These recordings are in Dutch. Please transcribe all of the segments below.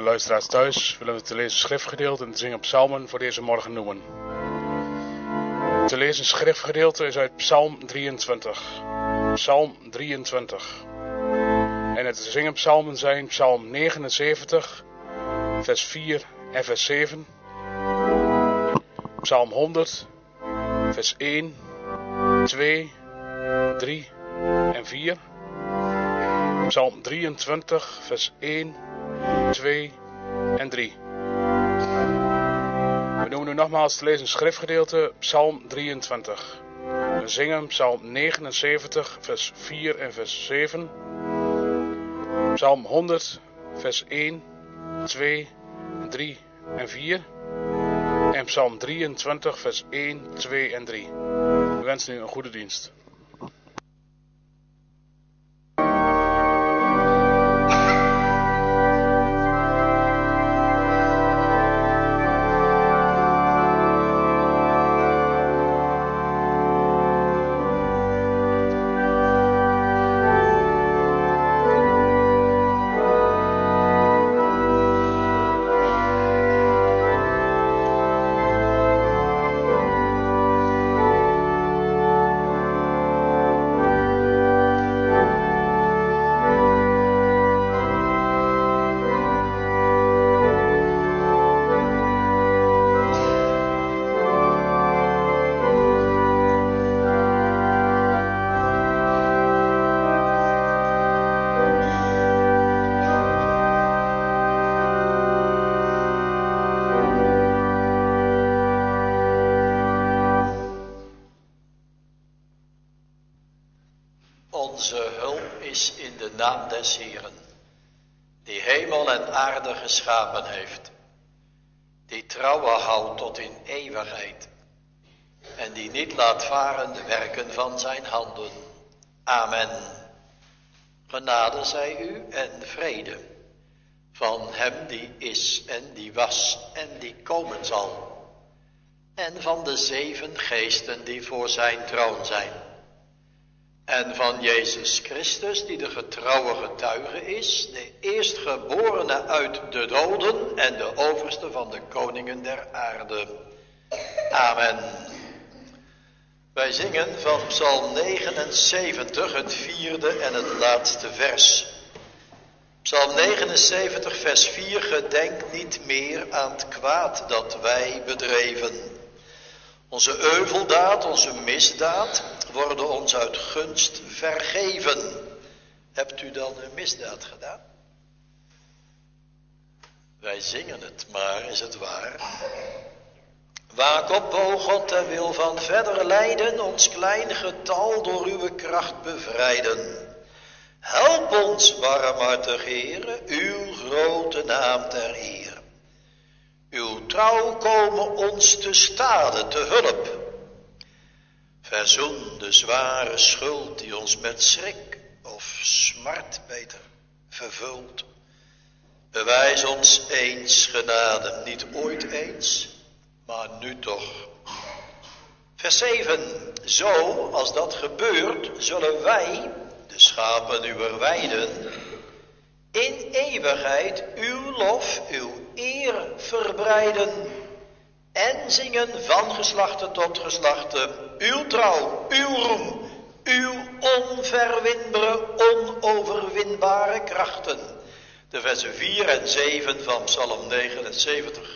de luisteraars thuis willen we te lezen schriftgedeelte en te zingen psalmen voor deze morgen noemen. Te lezen schriftgedeelte is uit Psalm 23. Psalm 23. En het te zingen psalmen zijn Psalm 79, vers 4 en vers 7. Psalm 100, vers 1, 2, 3 en 4. Psalm 23, vers 1, 2 en 3. We noemen nu nogmaals te lezen schriftgedeelte Psalm 23. We zingen Psalm 79, vers 4 en vers 7. Psalm 100, vers 1, 2, 3 en 4. En Psalm 23, vers 1, 2 en 3. We wensen u een goede dienst. Onze hulp is in de naam des Heeren, die hemel en aarde geschapen heeft, die trouwen houdt tot in eeuwigheid en die niet laat varen de werken van zijn handen. Amen. Genade zij u en vrede van hem die is en die was en die komen zal, en van de 7 geesten die voor zijn troon zijn, en van Jezus Christus, die de getrouwe getuige is, de eerstgeborene uit de doden en de overste van de koningen der aarde. Amen. Wij zingen van Psalm 79, het 4e en het laatste vers. Psalm 79, vers 4, gedenk niet meer aan het kwaad dat wij bedreven. Onze euveldaad, onze misdaad, worden ons uit gunst vergeven. Hebt u dan een misdaad gedaan? Wij zingen het, maar is het waar? Waak op, o God, ter wil van verder lijden, ons klein getal door uw kracht bevrijden. Help ons, barmhartig Heere, uw grote naam ter eer. Uw trouw komen ons te stade, te hulp. Verzoen de zware schuld die ons met schrik of smart beter vervult. Bewijs ons eens genade, niet ooit eens, maar nu toch. Vers 7, zo als dat gebeurt, zullen wij, de schapen uwer weiden, in eeuwigheid uw lof, uw eer verbreiden. En zingen van geslachte tot geslachte, uw trouw, uw roem, uw onverwinbare, onoverwinbare krachten. De versen 4 en 7 van Psalm 79.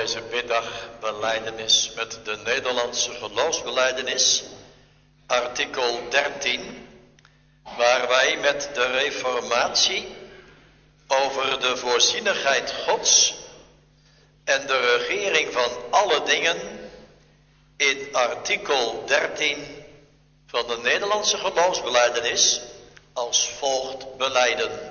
deze middag belijdenis met de Nederlandse geloofsbelijdenis, artikel 13, waar wij met de reformatie over de voorzienigheid Gods en de regering van alle dingen in artikel 13 van de Nederlandse geloofsbelijdenis als volgt belijden.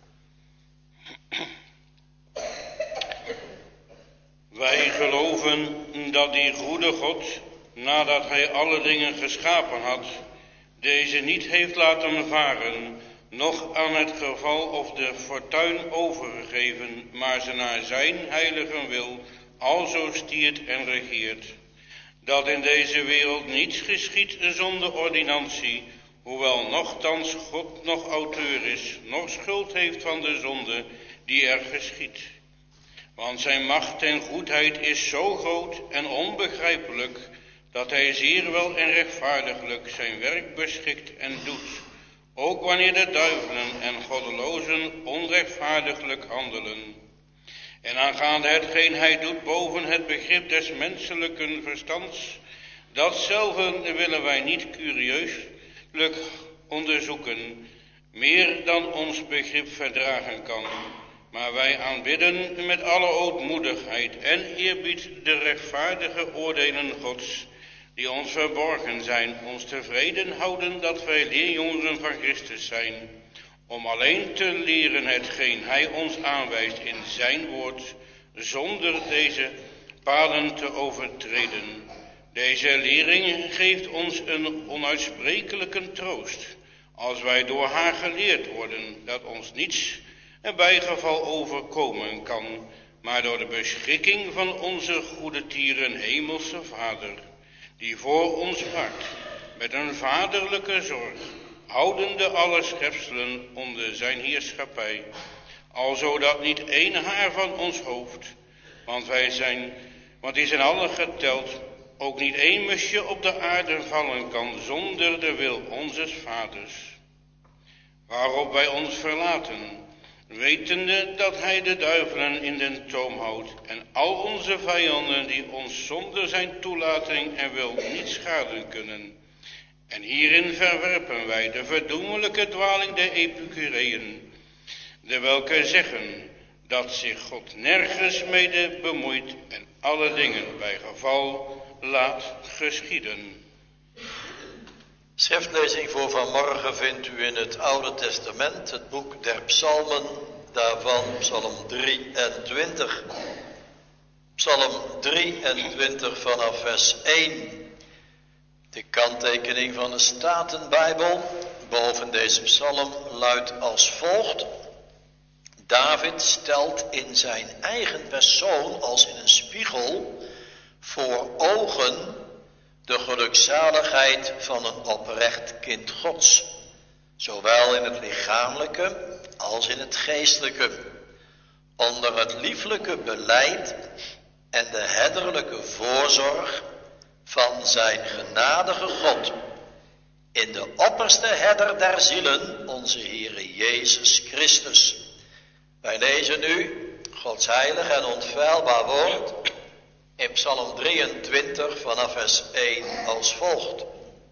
Wij geloven dat die goede God, nadat hij alle dingen geschapen had, deze niet heeft laten varen, noch aan het geval of de fortuin overgegeven, maar ze naar zijn heilige wil alzo stiert en regeert. Dat in deze wereld niets geschiedt zonder ordinantie, hoewel nochtans God nog auteur is, nog schuld heeft van de zonde die er geschiedt. Want zijn macht en goedheid is zo groot en onbegrijpelijk, dat hij zeer wel en rechtvaardiglijk zijn werk beschikt en doet, ook wanneer de duivelen en goddelozen onrechtvaardiglijk handelen. En aangaande hetgeen hij doet boven het begrip des menselijke verstands, datzelfde willen wij niet curieuslijk onderzoeken, meer dan ons begrip verdragen kan. Maar wij aanbidden met alle ootmoedigheid en eerbied de rechtvaardige oordelen Gods, die ons verborgen zijn, ons tevreden houden dat wij leerjongeren van Christus zijn, om alleen te leren hetgeen hij ons aanwijst in zijn woord, zonder deze paden te overtreden. Deze lering geeft ons een onuitsprekelijke troost, als wij door haar geleerd worden, dat ons niets een bijgeval overkomen kan, maar door de beschikking van onze goede tieren hemelse Vader, die voor ons hart met een vaderlijke zorg, houdende alle schepselen onder zijn heerschappij, alzo dat niet één haar van ons hoofd, want die zijn alle geteld, ook niet één musje op de aarde vallen kan zonder de wil onzes Vaders. Waarop wij ons verlaten, wetende dat hij de duivelen in den toom houdt en al onze vijanden die ons zonder zijn toelating en wil niet schaden kunnen. En hierin verwerpen wij de verdoemelijke dwaling der Epicureeën, de welke zeggen dat zich God nergens mede bemoeit en alle dingen bij geval laat geschieden. Schriftlezing voor vanmorgen vindt u in het Oude Testament, het boek der Psalmen, daarvan Psalm 23. Psalm 23 vanaf vers 1. De kanttekening van de Statenbijbel boven deze psalm luidt als volgt. David stelt in zijn eigen persoon als in een spiegel voor ogen de gelukzaligheid van een oprecht kind Gods, zowel in het lichamelijke als in het geestelijke, onder het lieflijke beleid en de herderlijke voorzorg van zijn genadige God, in de opperste herder der zielen, onze Heere Jezus Christus. Wij lezen nu Gods heilig en onfeilbaar woord in Psalm 23 vanaf vers 1 als volgt.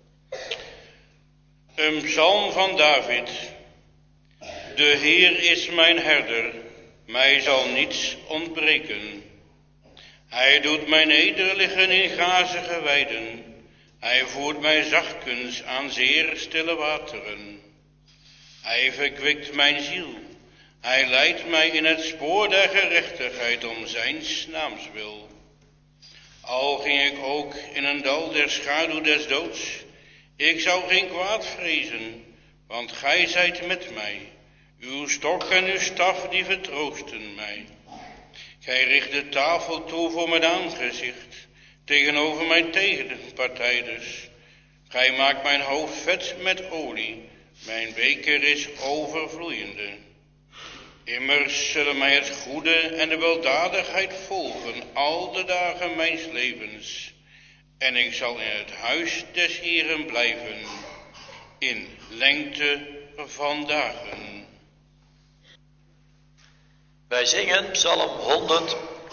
Een psalm van David. De Heer is mijn herder, mij zal niets ontbreken. Hij doet mij nederliggen in grazige weiden. Hij voert mij zachtkens aan zeer stille wateren. Hij verkwikt mijn ziel. Hij leidt mij in het spoor der gerechtigheid om zijns naams wil. Al ging ik ook in een dal der schaduw des doods, ik zou geen kwaad vrezen, want gij zijt met mij. Uw stok en uw staf die vertroosten mij. Gij richt de tafel toe voor mijn aangezicht, tegenover mijn tegenpartijders. Gij maakt mijn hoofd vet met olie, mijn beker is overvloeiende. Immers zullen mij het goede en de weldadigheid volgen al de dagen mijns levens. En ik zal in het huis des Heeren blijven, in lengte van dagen. Wij zingen Psalm 100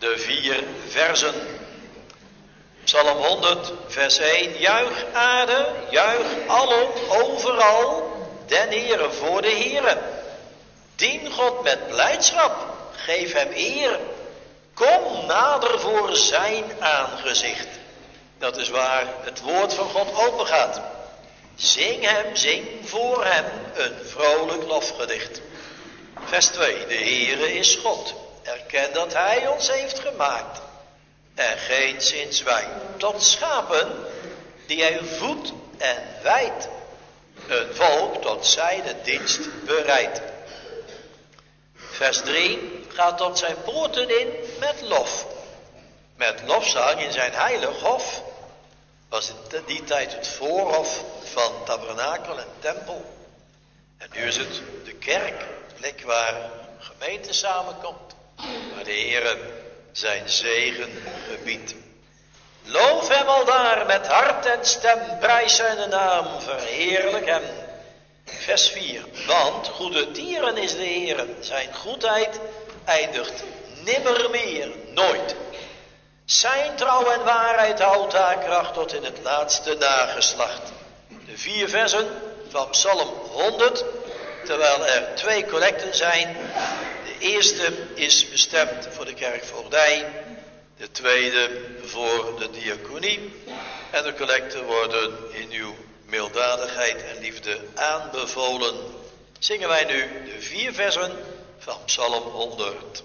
de 4 versen. Psalm 100, vers 1. Juich aarde, juich alom, overal, den Heere voor de Heere. Dien God met blijdschap, geef hem eer. Kom nader voor zijn aangezicht. Dat is waar het woord van God open gaat. Zing hem, zing voor hem een vrolijk lofgedicht. Vers 2. De Heere is God. Erken dat hij ons heeft gemaakt. En geenszins wij tot schapen die hij voedt en wijdt. Een volk tot zijne dienst bereidt. Vers 3 gaat tot zijn poorten in met lof. Met lofzang in zijn heilig hof. Was in die tijd het voorhof van tabernakel en tempel. En nu is het de kerk, de plek waar gemeente samenkomt. Waar de Heere zijn zegen gebiedt. Loof hem aldaar met hart en stem, prijs zijn naam, verheerlijk hem. Vers 4. Want goede dieren is de Heere, zijn goedheid eindigt nimmer meer, nooit. Zijn trouw en waarheid houdt haar kracht tot in het laatste nageslacht. De 4 versen van Psalm 100, terwijl er 2 collecten zijn. De eerste is bestemd voor de kerkvoogdij, de tweede voor de diaconie. En de collecten worden in uw milddadigheid en liefde aanbevolen. Zingen wij nu de 4 versen van Psalm 100.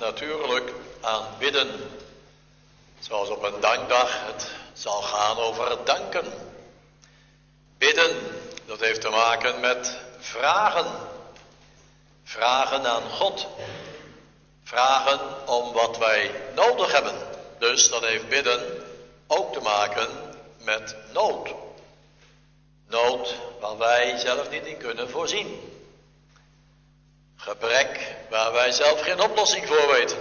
natuurlijk aan bidden. Zoals op een dankdag het zal gaan over het danken. Bidden, dat heeft te maken met vragen. Vragen aan God. Vragen om wat wij nodig hebben. Dus dat heeft bidden ook te maken met nood. Nood waar wij zelf niet in kunnen voorzien. Gebrek waar wij zelf geen oplossing voor weten.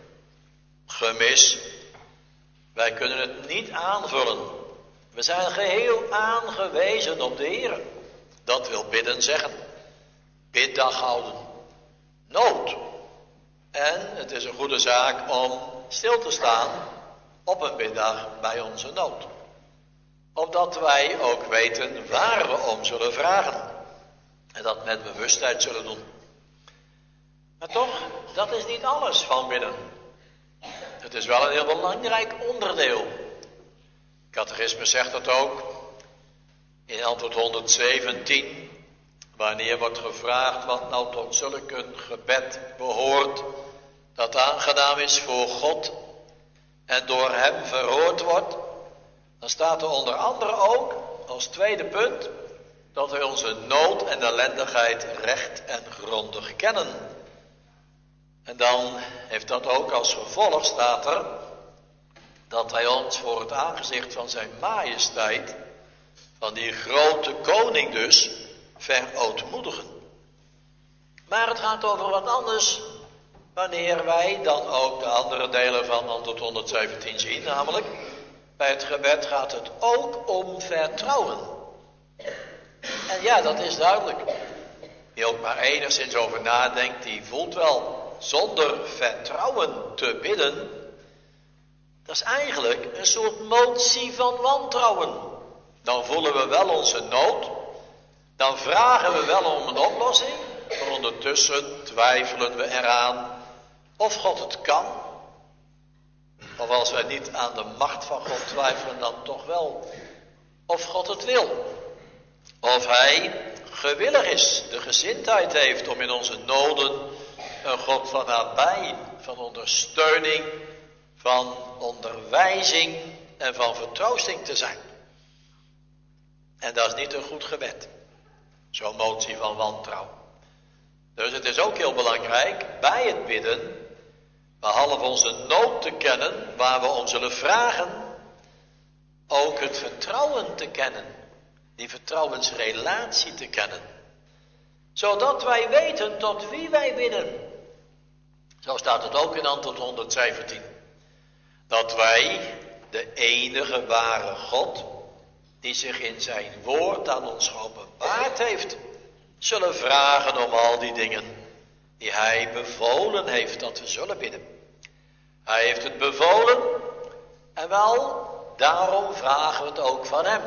Gemis. Wij kunnen het niet aanvullen. We zijn geheel aangewezen op de Heer. Dat wil bidden zeggen. Biddag houden. Nood. En het is een goede zaak om stil te staan op een biddag bij onze nood. Opdat wij ook weten waar we om zullen vragen. En dat met bewustheid zullen doen. Maar toch, dat is niet alles van bidden. Het is wel een heel belangrijk onderdeel. Catechismus zegt dat ook. In antwoord 117. Wanneer wordt gevraagd wat nou tot zulk een gebed behoort. Dat aangenaam is voor God. En door hem verhoord wordt. Dan staat er onder andere ook als tweede punt. Dat wij onze nood en ellendigheid recht en grondig kennen. En dan heeft dat ook als gevolg, staat er, dat wij ons voor het aangezicht van zijn majesteit, van die grote koning dus, verootmoedigen. Maar het gaat over wat anders, wanneer wij dan ook de andere delen van antwoord 117 zien, namelijk, bij het gebed gaat het ook om vertrouwen. En ja, dat is duidelijk. Wie ook maar enigszins over nadenkt, die voelt wel, zonder vertrouwen te bidden, dat is eigenlijk een soort motie van wantrouwen. Dan voelen we wel onze nood, dan vragen we wel om een oplossing, maar ondertussen twijfelen we eraan of God het kan. Of als wij niet aan de macht van God twijfelen, dan toch wel of God het wil. Of hij gewillig is, de gezindheid heeft om in onze noden een God van nabij, van ondersteuning, van onderwijzing en van vertroosting te zijn. En dat is niet een goed gebed. Zo'n motie van wantrouwen. Dus het is ook heel belangrijk bij het bidden, behalve onze nood te kennen, waar we om zullen vragen, ook het vertrouwen te kennen. Die vertrouwensrelatie te kennen. Zodat wij weten tot wie wij bidden. Zo staat het ook in antwoord 117. Dat wij de enige ware God, die zich in zijn woord aan ons geopenbaard heeft, zullen vragen om al die dingen die hij bevolen heeft dat we zullen bidden. Hij heeft het bevolen en wel, daarom vragen we het ook van hem.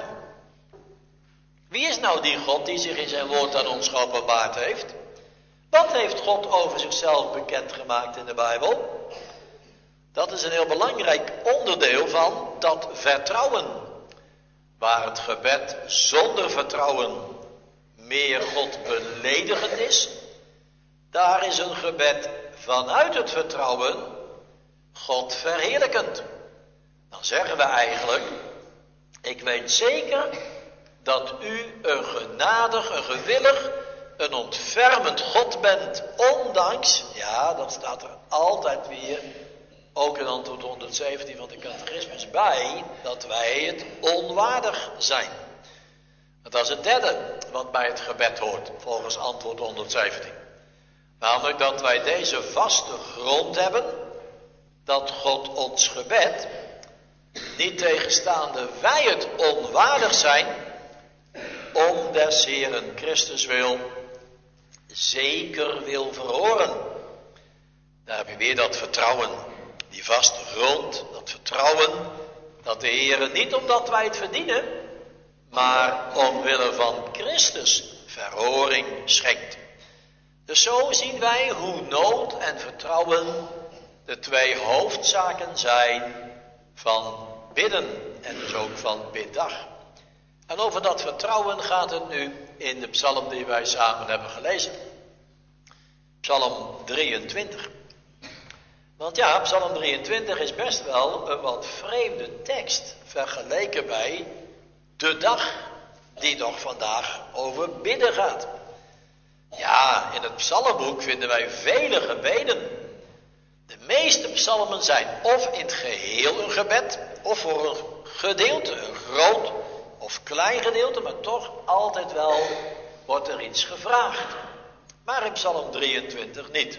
Wie is nou die God die zich in zijn woord aan ons geopenbaard heeft? Wat heeft God over zichzelf bekendgemaakt in de Bijbel? Dat is een heel belangrijk onderdeel van dat vertrouwen. Waar het gebed zonder vertrouwen meer God beledigend is, daar is een gebed vanuit het vertrouwen God verheerlijkend. Dan zeggen we eigenlijk, ik weet zeker dat u een genadig, een gewillig, een ontfermend God bent, ondanks, ja, dat staat er altijd weer, ook in antwoord 117 van de catechismus bij, dat wij het onwaardig zijn. Dat is het derde wat bij het gebed hoort, volgens antwoord 117. Namelijk dat wij deze vaste grond hebben, dat God ons gebed, niet tegenstaande wij het onwaardig zijn, om des Heeren Christus wil, zeker wil verhoren. Daar heb je weer dat vertrouwen, die vaste grond, dat vertrouwen, dat de Heere niet omdat wij het verdienen, maar omwille van Christus verhoring schenkt. Dus zo zien wij hoe nood en vertrouwen de twee hoofdzaken zijn van bidden en dus ook van biddag. En over dat vertrouwen gaat het nu in de psalm die wij samen hebben gelezen. Psalm 23. Want ja, Psalm 23 is best wel een wat vreemde tekst vergeleken bij de dag die nog vandaag over bidden gaat. Ja, in het psalmboek vinden wij vele gebeden. De meeste psalmen zijn of in het geheel een gebed, of voor een gedeelte, een groot of klein gedeelte, maar toch altijd wel wordt er iets gevraagd. Maar in Psalm 23 niet.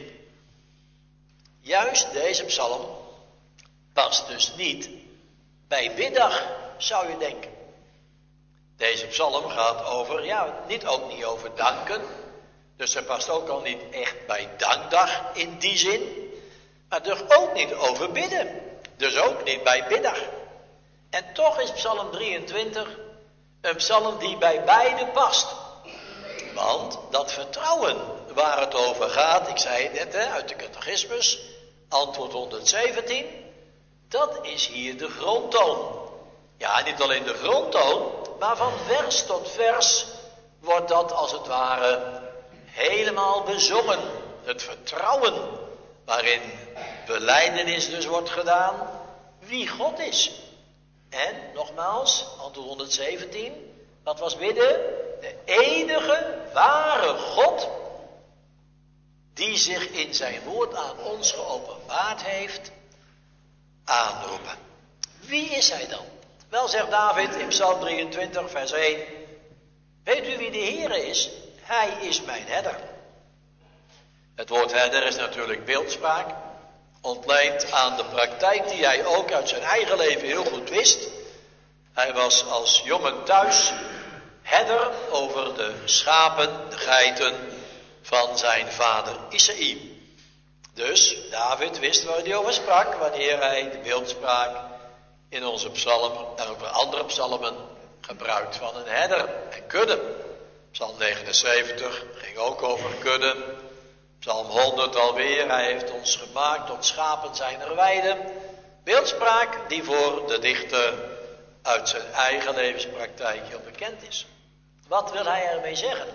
Juist deze psalm past dus niet bij biddag, zou je denken. Deze psalm gaat over, ook niet over danken. Dus hij past ook al niet echt bij dankdag in die zin. Maar dus ook niet over bidden. Dus ook niet bij biddag. En toch is Psalm 23 een psalm die bij beide past. Want dat vertrouwen waar het over gaat, ik zei het net uit de catechismus, antwoord 117, dat is hier de grondtoon. Ja, niet alleen de grondtoon, maar van vers tot vers wordt dat als het ware helemaal bezongen. Het vertrouwen waarin belijdenis dus wordt gedaan wie God is. En nogmaals, antwoord 117, wat was bidden? De enige ware God die zich in zijn woord aan ons geopenbaard heeft, aanroepen. Wie is hij dan? Wel, zegt David in Psalm 23 vers 1, weet u wie de Heere is? Hij is mijn herder. Het woord herder is natuurlijk beeldspraak, ontleend aan de praktijk die hij ook uit zijn eigen leven heel goed wist. Hij was als jongen thuis herder over de schapen, de geiten van zijn vader Isaïe. Dus David wist waar hij over sprak, wanneer hij de beeldspraak in onze psalm en ook bij andere psalmen gebruikt van een herder en kudde. Psalm 79 ging ook over kudde. Psalm 100 alweer, hij heeft ons gemaakt tot schapen zijner weide. Beeldspraak die voor de dichter uit zijn eigen levenspraktijk heel bekend is. Wat wil hij ermee zeggen?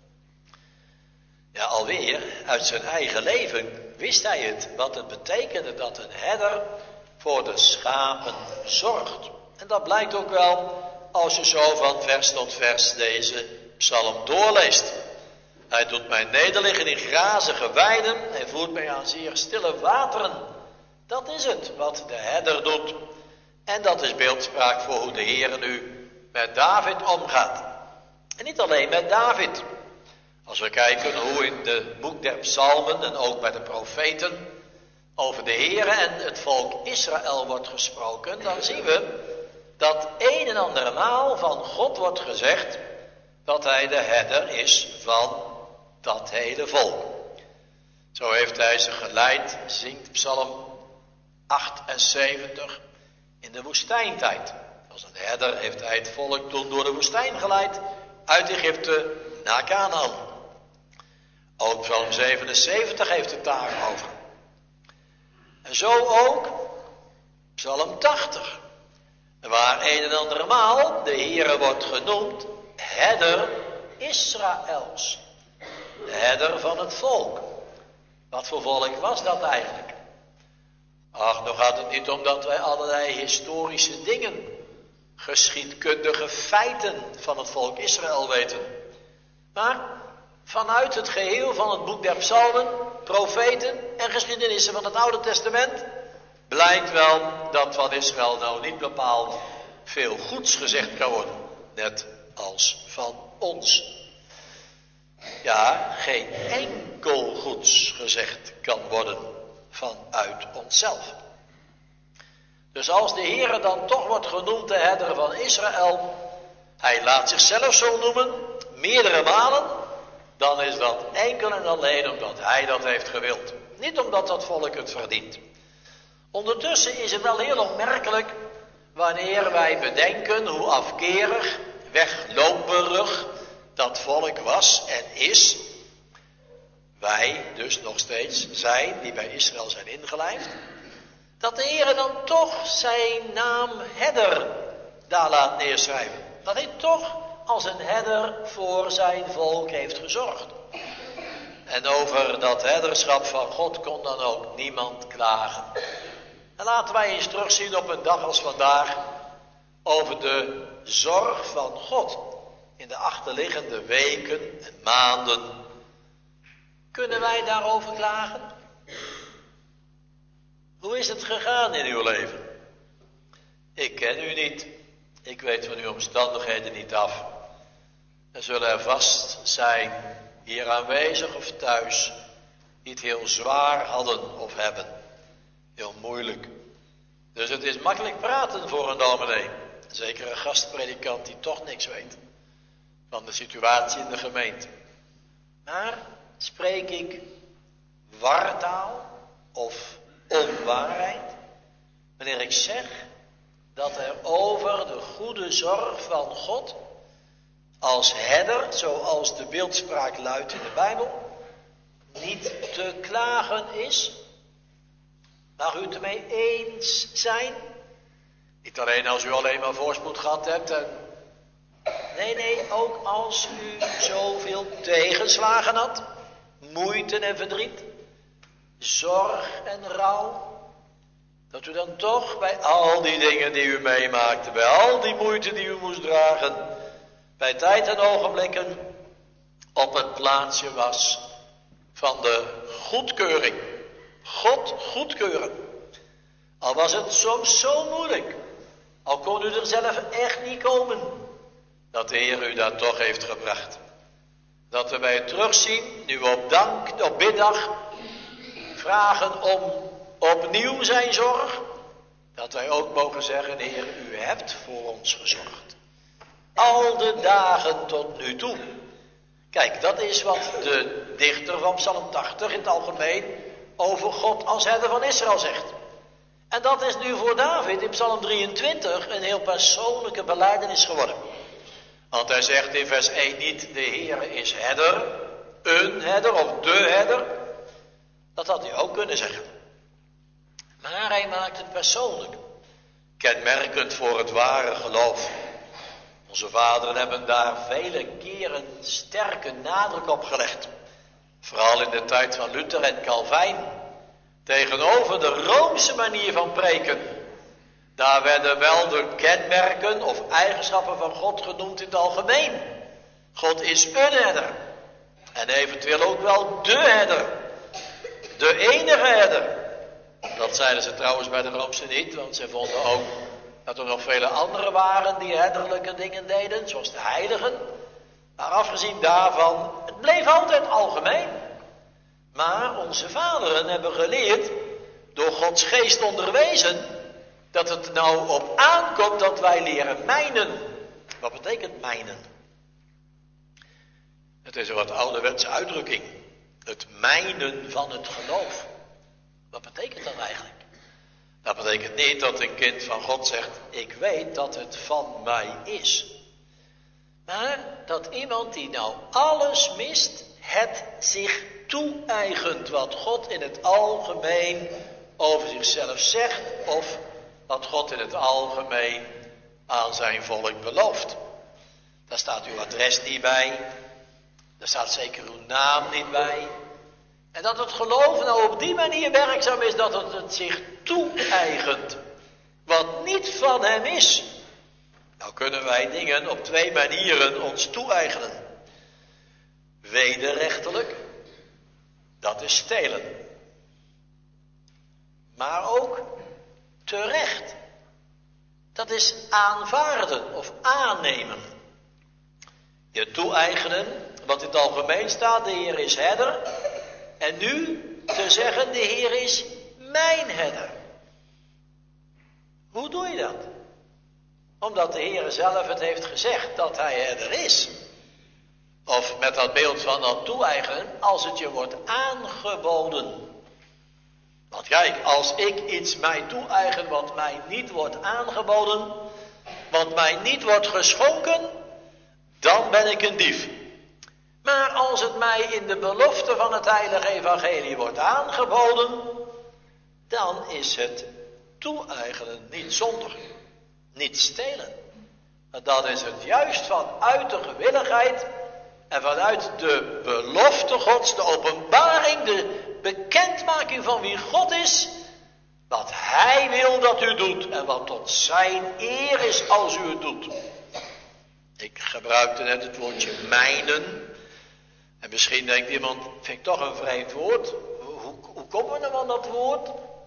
Ja, alweer, uit zijn eigen leven wist hij het, wat het betekende dat een herder voor de schapen zorgt. En dat blijkt ook wel als je zo van vers tot vers deze psalm doorleest. Hij doet mij nederliggen in grazige weiden, hij voert mij aan zeer stille wateren. Dat is het wat de herder doet. En dat is beeldspraak voor hoe de Heer nu met David omgaat. En niet alleen met David. Als we kijken hoe in het boek der psalmen en ook bij de profeten over de Heer en het volk Israël wordt gesproken, dan zien we dat een en andere maal van God wordt gezegd dat hij de herder is van dat hele volk. Zo heeft hij ze geleid, zingt Psalm 78, in de woestijntijd. Als een herder heeft hij het volk toen door de woestijn geleid, uit Egypte naar Canaan. Ook Psalm 77 heeft het daarover. En zo ook Psalm 80. Waar een en andere maal de Heere wordt genoemd herder Israëls. De herder van het volk. Wat voor volk was dat eigenlijk? Ach, nog gaat het niet om dat wij allerlei historische dingen, geschiedkundige feiten van het volk Israël weten. Maar vanuit het geheel van het boek der psalmen, profeten en geschiedenissen van het Oude Testament blijkt wel dat van Israël nou niet bepaald veel goeds gezegd kan worden. Net als van ons. Ja, geen enkel goeds gezegd kan worden vanuit onszelf. Dus als de Heere dan toch wordt genoemd de herder van Israël, hij laat zichzelf zo noemen, meerdere malen, dan is dat enkel en alleen omdat hij dat heeft gewild. Niet omdat dat volk het verdient. Ondertussen is het wel heel opmerkelijk wanneer wij bedenken hoe afkerig, wegloperig dat volk was en is. Wij dus nog steeds zijn, die bij Israël zijn ingelijfd. Dat de Heere dan toch zijn naam herder daar laat neerschrijven. Dat hij toch als een herder voor zijn volk heeft gezorgd. En over dat herderschap van God kon dan ook niemand klagen. En laten wij eens terugzien op een dag als vandaag over de zorg van God in de achterliggende weken en maanden. Kunnen wij daarover klagen? Hoe is het gegaan in uw leven? Ik ken u niet. Ik weet van uw omstandigheden niet af. Er zullen er vast zijn, hier aanwezig of thuis, die het heel zwaar hadden of hebben. Heel moeilijk. Dus het is makkelijk praten voor een dominee. Zeker een gastpredikant die toch niks weet van de situatie in de gemeente. Maar spreek ik wartaal of onwaarheid wanneer ik zeg dat er over de goede zorg van God als herder, zoals de beeldspraak luidt in de Bijbel, niet te klagen is? Mag u het ermee eens zijn? Niet alleen als u alleen maar voorspoed gehad hebt. Nee, ook als u zoveel tegenslagen had, moeite en verdriet, zorg en rouw, dat u dan toch bij al die dingen die u meemaakte, bij al die moeite die u moest dragen, bij tijd en ogenblikken op het plaatsje was van de goedkeuring. God goedkeuren. Al was het soms zo moeilijk, al kon u er zelf echt niet komen, dat de Heer u daar toch heeft gebracht. Dat we bij het terugzien, nu op biddag, vragen om opnieuw zijn zorg, dat wij ook mogen zeggen, Heer, u hebt voor ons gezorgd. Al de dagen tot nu toe. Kijk, dat is wat de dichter van Psalm 80 in het algemeen over God als herder van Israël zegt. En dat is nu voor David in Psalm 23 een heel persoonlijke belijdenis geworden. Want hij zegt in vers 1 niet, de Heer is herder, een herder of de herder. Dat had hij ook kunnen zeggen. Maar hij maakt het persoonlijk. Kenmerkend voor het ware geloof. Onze vaderen hebben daar vele keren sterke nadruk op gelegd. Vooral in de tijd van Luther en Calvijn. Tegenover de Roomse manier van preken. Daar werden wel de kenmerken of eigenschappen van God genoemd in het algemeen. God is een herder. En eventueel ook wel de herder. De enige herder. Dat zeiden ze trouwens bij de Roomse niet, want ze vonden ook dat er nog vele anderen waren die herderlijke dingen deden, zoals de heiligen. Maar afgezien daarvan, het bleef altijd algemeen. Maar onze vaderen hebben geleerd, door Gods geest onderwezen, dat het nou op aankomt dat wij leren mijnen. Wat betekent mijnen? Het is een wat ouderwetse uitdrukking. Het mijnen van het geloof. Wat betekent dat eigenlijk? Dat betekent niet dat een kind van God zegt, ik weet dat het van mij is. Maar dat iemand die nou alles mist, het zich toe-eigent wat God in het algemeen over zichzelf zegt, of wat God in het algemeen aan zijn volk belooft. Daar staat uw adres niet bij, daar staat zeker uw naam niet bij. En dat het geloof nou op die manier werkzaam is dat het zich toe-eigent, wat niet van hem is. Nou kunnen wij dingen op twee manieren ons toe-eigenen. Wederrechtelijk, dat is stelen. Maar ook terecht, dat is aanvaarden of aannemen. Je toe-eigenen, wat in het algemeen staat, de Heer is herder. En nu te zeggen, de Heer is mijn herder. Hoe doe je dat? Omdat de Heer zelf het heeft gezegd dat hij herder is. Of met dat beeld van dat toe-eigenen, als het je wordt aangeboden. Want kijk, als ik iets mij toe-eigen wat mij niet wordt aangeboden, wat mij niet wordt geschonken, dan ben ik een dief. Maar als het mij in de belofte van het heilige evangelie wordt aangeboden, dan is het toe-eigenen niet zondig, niet stelen. Maar dan is het juist vanuit de gewilligheid En vanuit de belofte Gods, de openbaring, de bekendmaking van wie God is, wat Hij wil dat u doet en wat tot zijn eer is als u het doet. Ik gebruikte net het woordje mijnen. En misschien denkt iemand, vind ik toch een vreemd woord. Hoe komen we nou aan dat woord?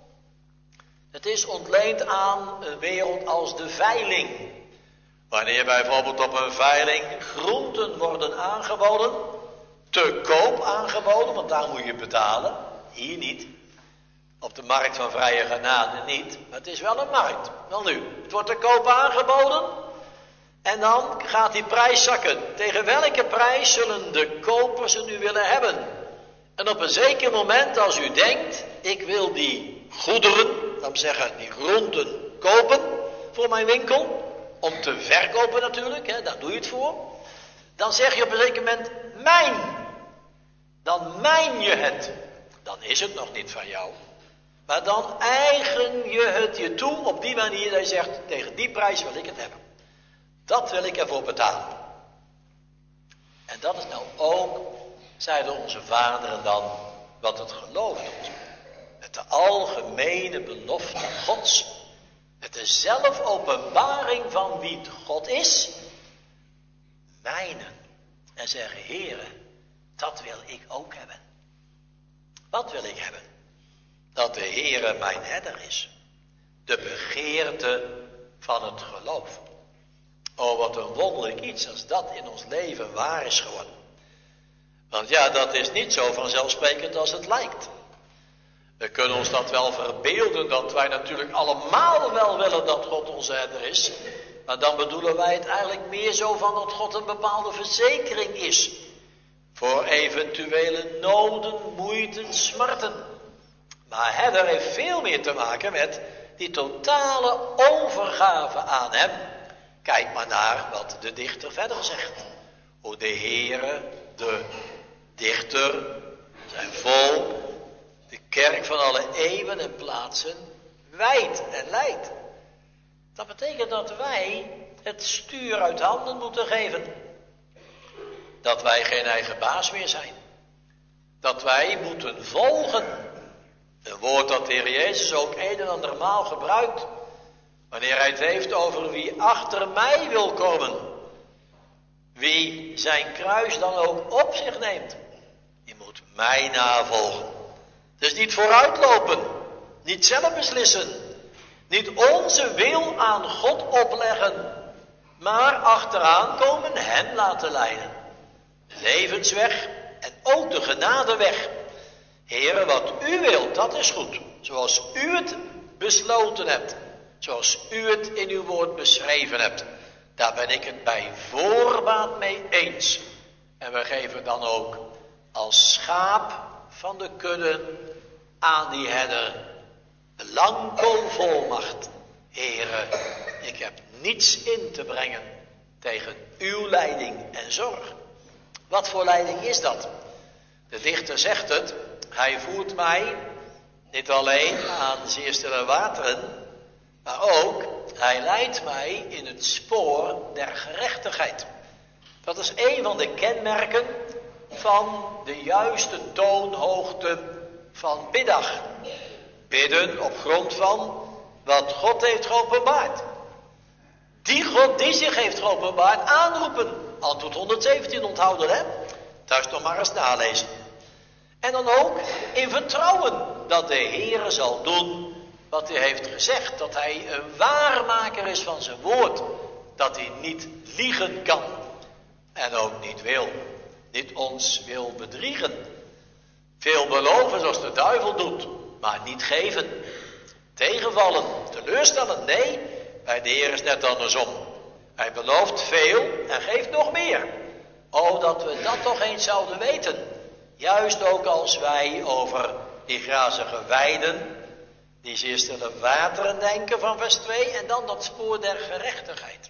Het is ontleend aan een wereld als de veiling. Wanneer bijvoorbeeld op een veiling groenten worden aangeboden, te koop aangeboden, want daar moet je betalen. Hier niet. Op de markt van vrije genade niet. Maar het is wel een markt. Wel nu, het wordt te koop aangeboden. En dan gaat die prijs zakken. Tegen welke prijs zullen de kopers het nu willen hebben? En op een zeker moment, als u denkt, ik wil die goederen, laat me zeggen, die groenten kopen voor mijn winkel, om te verkopen natuurlijk, hè, daar doe je het voor. Dan zeg je op een zeker moment, mijn. Dan mijn je het. Dan is het nog niet van jou. Maar dan eigen je het je toe op die manier dat je zegt, tegen die prijs wil ik het hebben. Dat wil ik ervoor betalen. En dat is nou ook, zeiden onze vaderen dan, wat het geloof doet. Met de algemene belofte Gods. Met de zelfopenbaring van wie God is. Mijnen. En zeggen, Heere, dat wil ik ook hebben. Wat wil ik hebben? Dat de Heere mijn herder is. De begeerte van het geloof. Oh, wat een wonderlijk iets als dat in ons leven waar is geworden. Want ja, dat is niet zo vanzelfsprekend als het lijkt. We kunnen ons dat wel verbeelden, dat wij natuurlijk allemaal wel willen dat God onze herder is. Maar dan bedoelen wij het eigenlijk meer zo van dat God een bepaalde verzekering is. Voor eventuele noden, moeiten, smarten. Maar herder heeft veel meer te maken met die totale overgave aan hem. Kijk maar naar wat de dichter verder zegt. Hoe de Heere, de dichter, zijn volk, de kerk van alle eeuwen en plaatsen, wijdt en leidt. Dat betekent dat wij het stuur uit handen moeten geven. Dat wij geen eigen baas meer zijn. Dat wij moeten volgen. Een woord dat de Heer Jezus ook een en andermaal gebruikt. Wanneer hij het heeft over wie achter mij wil komen. Wie zijn kruis dan ook op zich neemt. Die moet mij navolgen. Dus niet vooruitlopen. Niet zelf beslissen. Niet onze wil aan God opleggen. Maar achteraan komen hem laten leiden. De levensweg en ook de genadeweg. Heere, wat u wilt, dat is goed. Zoals u het besloten hebt. Zoals u het in uw woord beschreven hebt. Daar ben ik het bij voorbaat mee eens. En we geven dan ook als schaap van de kudde aan die herder blanco volmacht. Heere, ik heb niets in te brengen tegen uw leiding en zorg. Wat voor leiding is dat? De dichter zegt het, hij voert mij niet alleen aan zeer stille wateren, maar ook, hij leidt mij in het spoor der gerechtigheid. Dat is een van de kenmerken van de juiste toonhoogte van biddag. Bidden op grond van wat God heeft geopenbaard. Die God die zich heeft geopenbaard aanroepen. Antwoord 117 onthouden, hè? Thuis nog maar eens nalezen. En dan ook in vertrouwen dat de Heere zal doen wat hij heeft gezegd. Dat hij een waarmaker is van zijn woord. Dat hij niet liegen kan. En ook niet wil. Niet ons wil bedriegen. Veel beloven zoals de duivel doet. Maar niet geven. Tegenvallen. Teleurstellen. Nee, bij de Heer is net andersom. Hij belooft veel en geeft nog meer. Oh, dat we dat toch eens zouden weten. Juist ook als wij over die grazige weiden, die zeer stille wateren denken van vers 2 en dan dat spoor der gerechtigheid.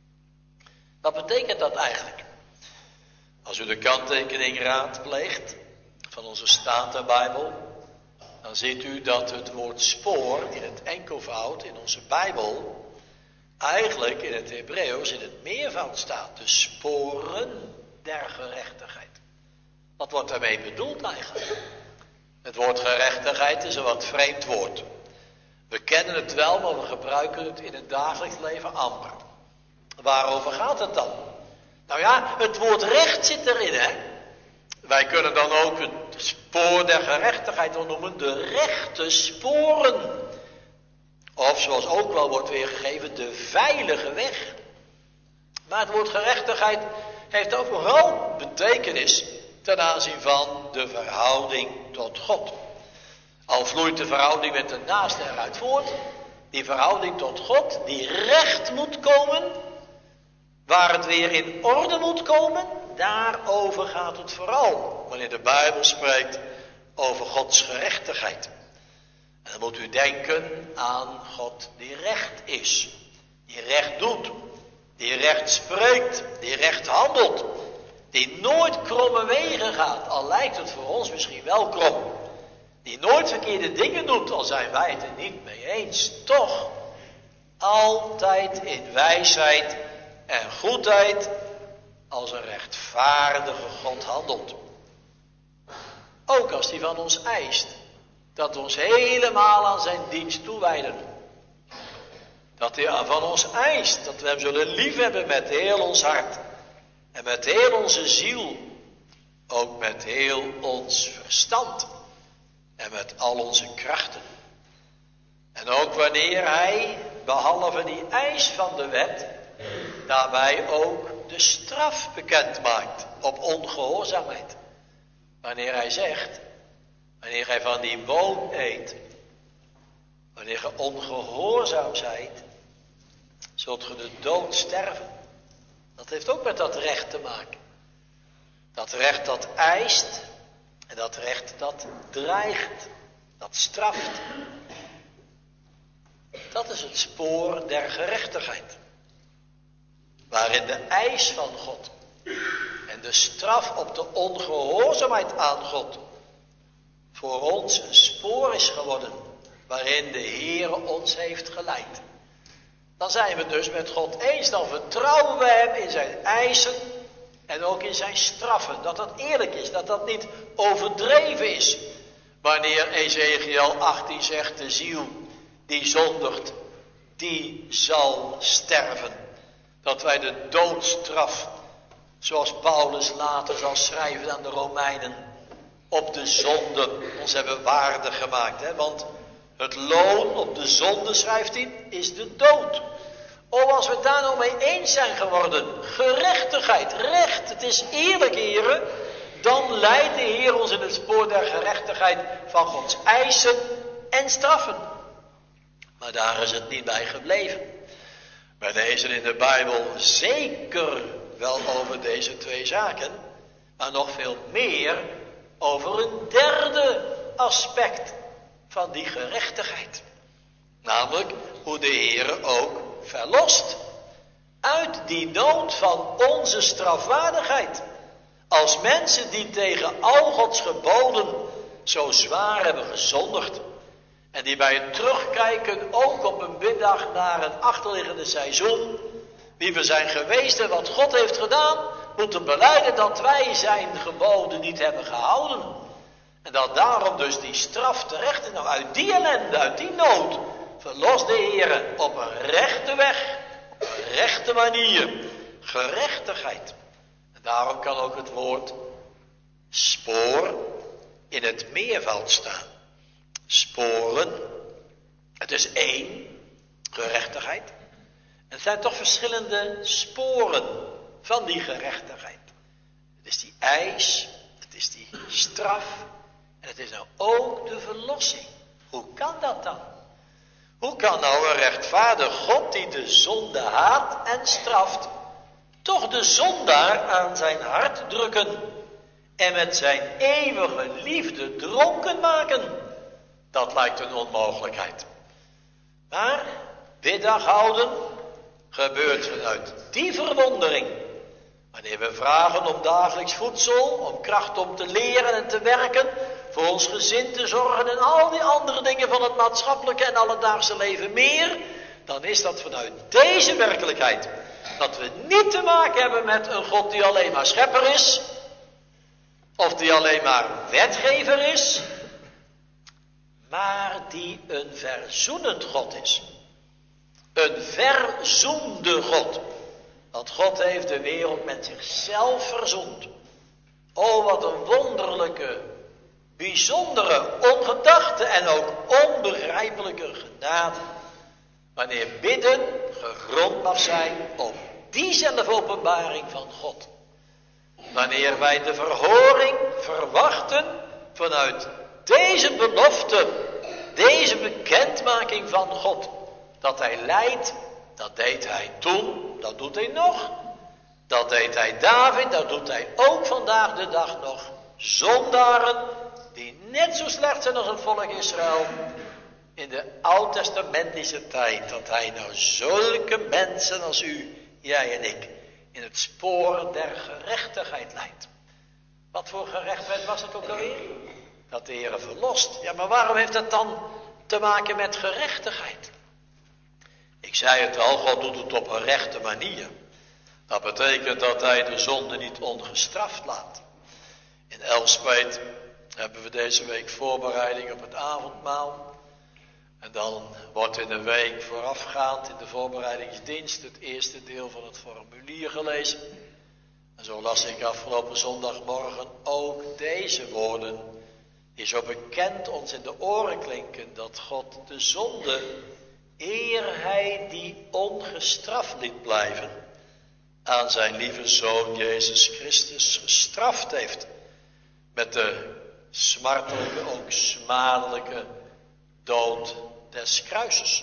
Wat betekent dat eigenlijk? Als u de kanttekening raadpleegt van onze Statenbijbel, dan ziet u dat het woord spoor in het enkelvoud in onze Bijbel eigenlijk in het Hebreeuws in het meervoud staat. De sporen der gerechtigheid. Wat wordt daarmee bedoeld eigenlijk? Het woord gerechtigheid is een wat vreemd woord. We kennen het wel, maar we gebruiken het in het dagelijks leven amper. Waarover gaat het dan? Nou ja, het woord recht zit erin, hè. Wij kunnen dan ook het spoor der gerechtigheid wel noemen, de rechte sporen. Of zoals ook wel wordt weergegeven, de veilige weg. Maar het woord gerechtigheid heeft ook vooral betekenis ten aanzien van de verhouding tot God. Al vloeit de verhouding met de naaste eruit voort, die verhouding tot God, die recht moet komen, waar het weer in orde moet komen, daarover gaat het vooral, wanneer de Bijbel spreekt over Gods gerechtigheid. En dan moet u denken aan God die recht is, die recht doet, die recht spreekt, die recht handelt, die nooit kromme wegen gaat, al lijkt het voor ons misschien wel krom. Die nooit verkeerde dingen doet, al zijn wij het er niet mee eens. Toch altijd in wijsheid en goedheid als een rechtvaardige God handelt. Ook als hij van ons eist dat we ons helemaal aan zijn dienst toewijden. Dat hij van ons eist dat we hem zullen liefhebben met heel ons hart. En met heel onze ziel. Ook met heel ons verstand. En met al onze krachten. En ook wanneer hij, behalve die eis van de wet, daarbij ook de straf bekend maakt op ongehoorzaamheid. Wanneer hij zegt, wanneer gij van die boom eet, wanneer ge ongehoorzaam zijt, zult ge de dood sterven. Dat heeft ook met dat recht te maken. Dat recht dat eist en dat recht dat dreigt, dat straft. Dat is het spoor der gerechtigheid. Waarin de eis van God en de straf op de ongehoorzaamheid aan God voor ons een spoor is geworden, waarin de Heere ons heeft geleid. Dan zijn we dus met God eens, dan vertrouwen we hem in zijn eisen en ook in zijn straffen. Dat dat eerlijk is, dat dat niet overdreven is. Wanneer Ezekiel 18 zegt, de ziel die zondigt, die zal sterven. Dat wij de doodstraf, zoals Paulus later zal schrijven aan de Romeinen, op de zonde ons hebben waardig gemaakt. Hè? Want het loon op de zonde, schrijft hij, is de dood. Oh, als we het daar nou mee eens zijn geworden, gerechtigheid, recht, het is eerlijk, heren, dan leidt de Heer ons in het spoor der gerechtigheid van Gods eisen en straffen. Maar daar is het niet bij gebleven. Wij lezen in de Bijbel zeker wel over deze twee zaken, maar nog veel meer over een derde aspect van die gerechtigheid. Namelijk hoe de Heer ook verlost uit die nood van onze strafwaardigheid. Als mensen die tegen al Gods geboden zo zwaar hebben gezondigd. En die bij het terugkijken ook op een middag naar een achterliggende seizoen. Wie we zijn geweest en wat God heeft gedaan. Moeten belijden dat wij zijn geboden niet hebben gehouden. En dat daarom dus die straf terecht is. Nou, uit die ellende, uit die nood, verlost de Heer op een rechte weg, op een rechte manier, gerechtigheid. En daarom kan ook het woord spoor in het meervoud staan. Sporen, het is één, gerechtigheid. En het zijn toch verschillende sporen van die gerechtigheid. Het is die eis, het is die straf en het is nou ook de verlossing. Hoe kan dat dan? Hoe kan nou een rechtvaardig God die de zonde haat en straft, toch de zondaar aan zijn hart drukken en met zijn eeuwige liefde dronken maken? Dat lijkt een onmogelijkheid. Maar biddag houden gebeurt vanuit die verwondering. Wanneer we vragen om dagelijks voedsel, om kracht om te leren en te werken, voor ons gezin te zorgen en al die andere dingen van het maatschappelijke en alledaagse leven meer, dan is dat vanuit deze werkelijkheid. Dat we niet te maken hebben met een God die alleen maar schepper is. Of die alleen maar wetgever is. Maar die een verzoenend God is. Een verzoende God. Want God heeft de wereld met zichzelf verzoend. O, wat een wonderlijke, bijzondere, ongedachte en ook onbegrijpelijke genade. Wanneer bidden gegrond mag zijn op die zelfopenbaring van God. Wanneer wij de verhoring verwachten vanuit deze belofte, deze bekendmaking van God. Dat hij leidt, dat deed hij toen, dat doet hij nog. Dat deed hij David, dat doet hij ook vandaag de dag nog. Zondaren die net zo slecht zijn als het volk Israël. In de oud-testamentische tijd, dat hij nou zulke mensen als u, jij en ik, in het spoor der gerechtigheid leidt. Wat voor gerechtigheid was het ook alweer? Dat de Heer verlost. Ja, maar waarom heeft dat dan te maken met gerechtigheid? Ik zei het al, God doet het op een rechte manier. Dat betekent dat hij de zonde niet ongestraft laat. In Elspet hebben we deze week voorbereiding op het avondmaal. En dan wordt in de week voorafgaand in de voorbereidingsdienst het eerste deel van het formulier gelezen. En zo las ik afgelopen zondagmorgen ook deze woorden, die zo bekend ons in de oren klinken, dat God de zonde, eer hij die ongestraft liet blijven, aan zijn lieve Zoon Jezus Christus gestraft heeft. Met de smartelijke, ook smadelijke dood des kruises.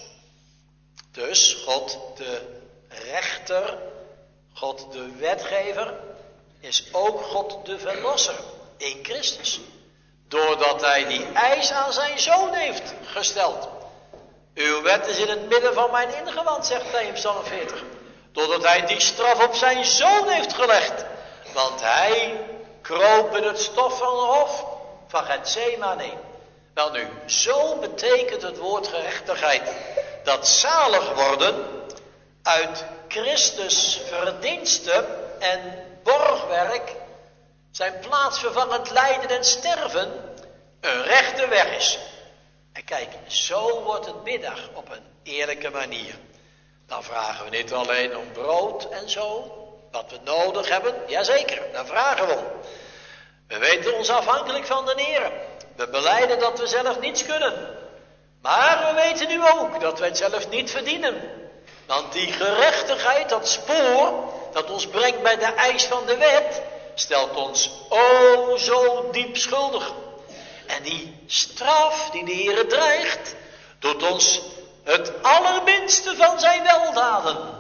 Dus God de rechter, God de wetgever, is ook God de verlosser in Christus. Doordat hij die eis aan zijn Zoon heeft gesteld. Uw wet is in het midden van mijn ingewand, zegt hij in Psalm 40. Doordat hij die straf op zijn Zoon heeft gelegd. Want hij kroop in het stof van een hof van Getsemane. Wel nu, zo betekent het woord gerechtigheid dat zalig worden uit Christus verdienste en borgwerk, zijn plaatsvervangend lijden en sterven, een rechte weg is. En kijk, zo wordt het middag op een eerlijke manier. Dan vragen we niet alleen om brood en zo, wat we nodig hebben. Jazeker, daar vragen we om. We weten ons afhankelijk van de Heer. We belijden dat we zelf niets kunnen. Maar we weten nu ook dat wij het zelf niet verdienen. Want die gerechtigheid, dat spoor, dat ons brengt bij de eis van de wet, stelt ons o zo diep schuldig. En die straf die de Heer dreigt, doet ons het allerminste van zijn weldaden,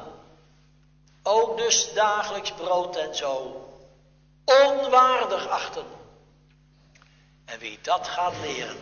ook dus dagelijks brood en zo, onwaardig achten. En wie dat gaat leren,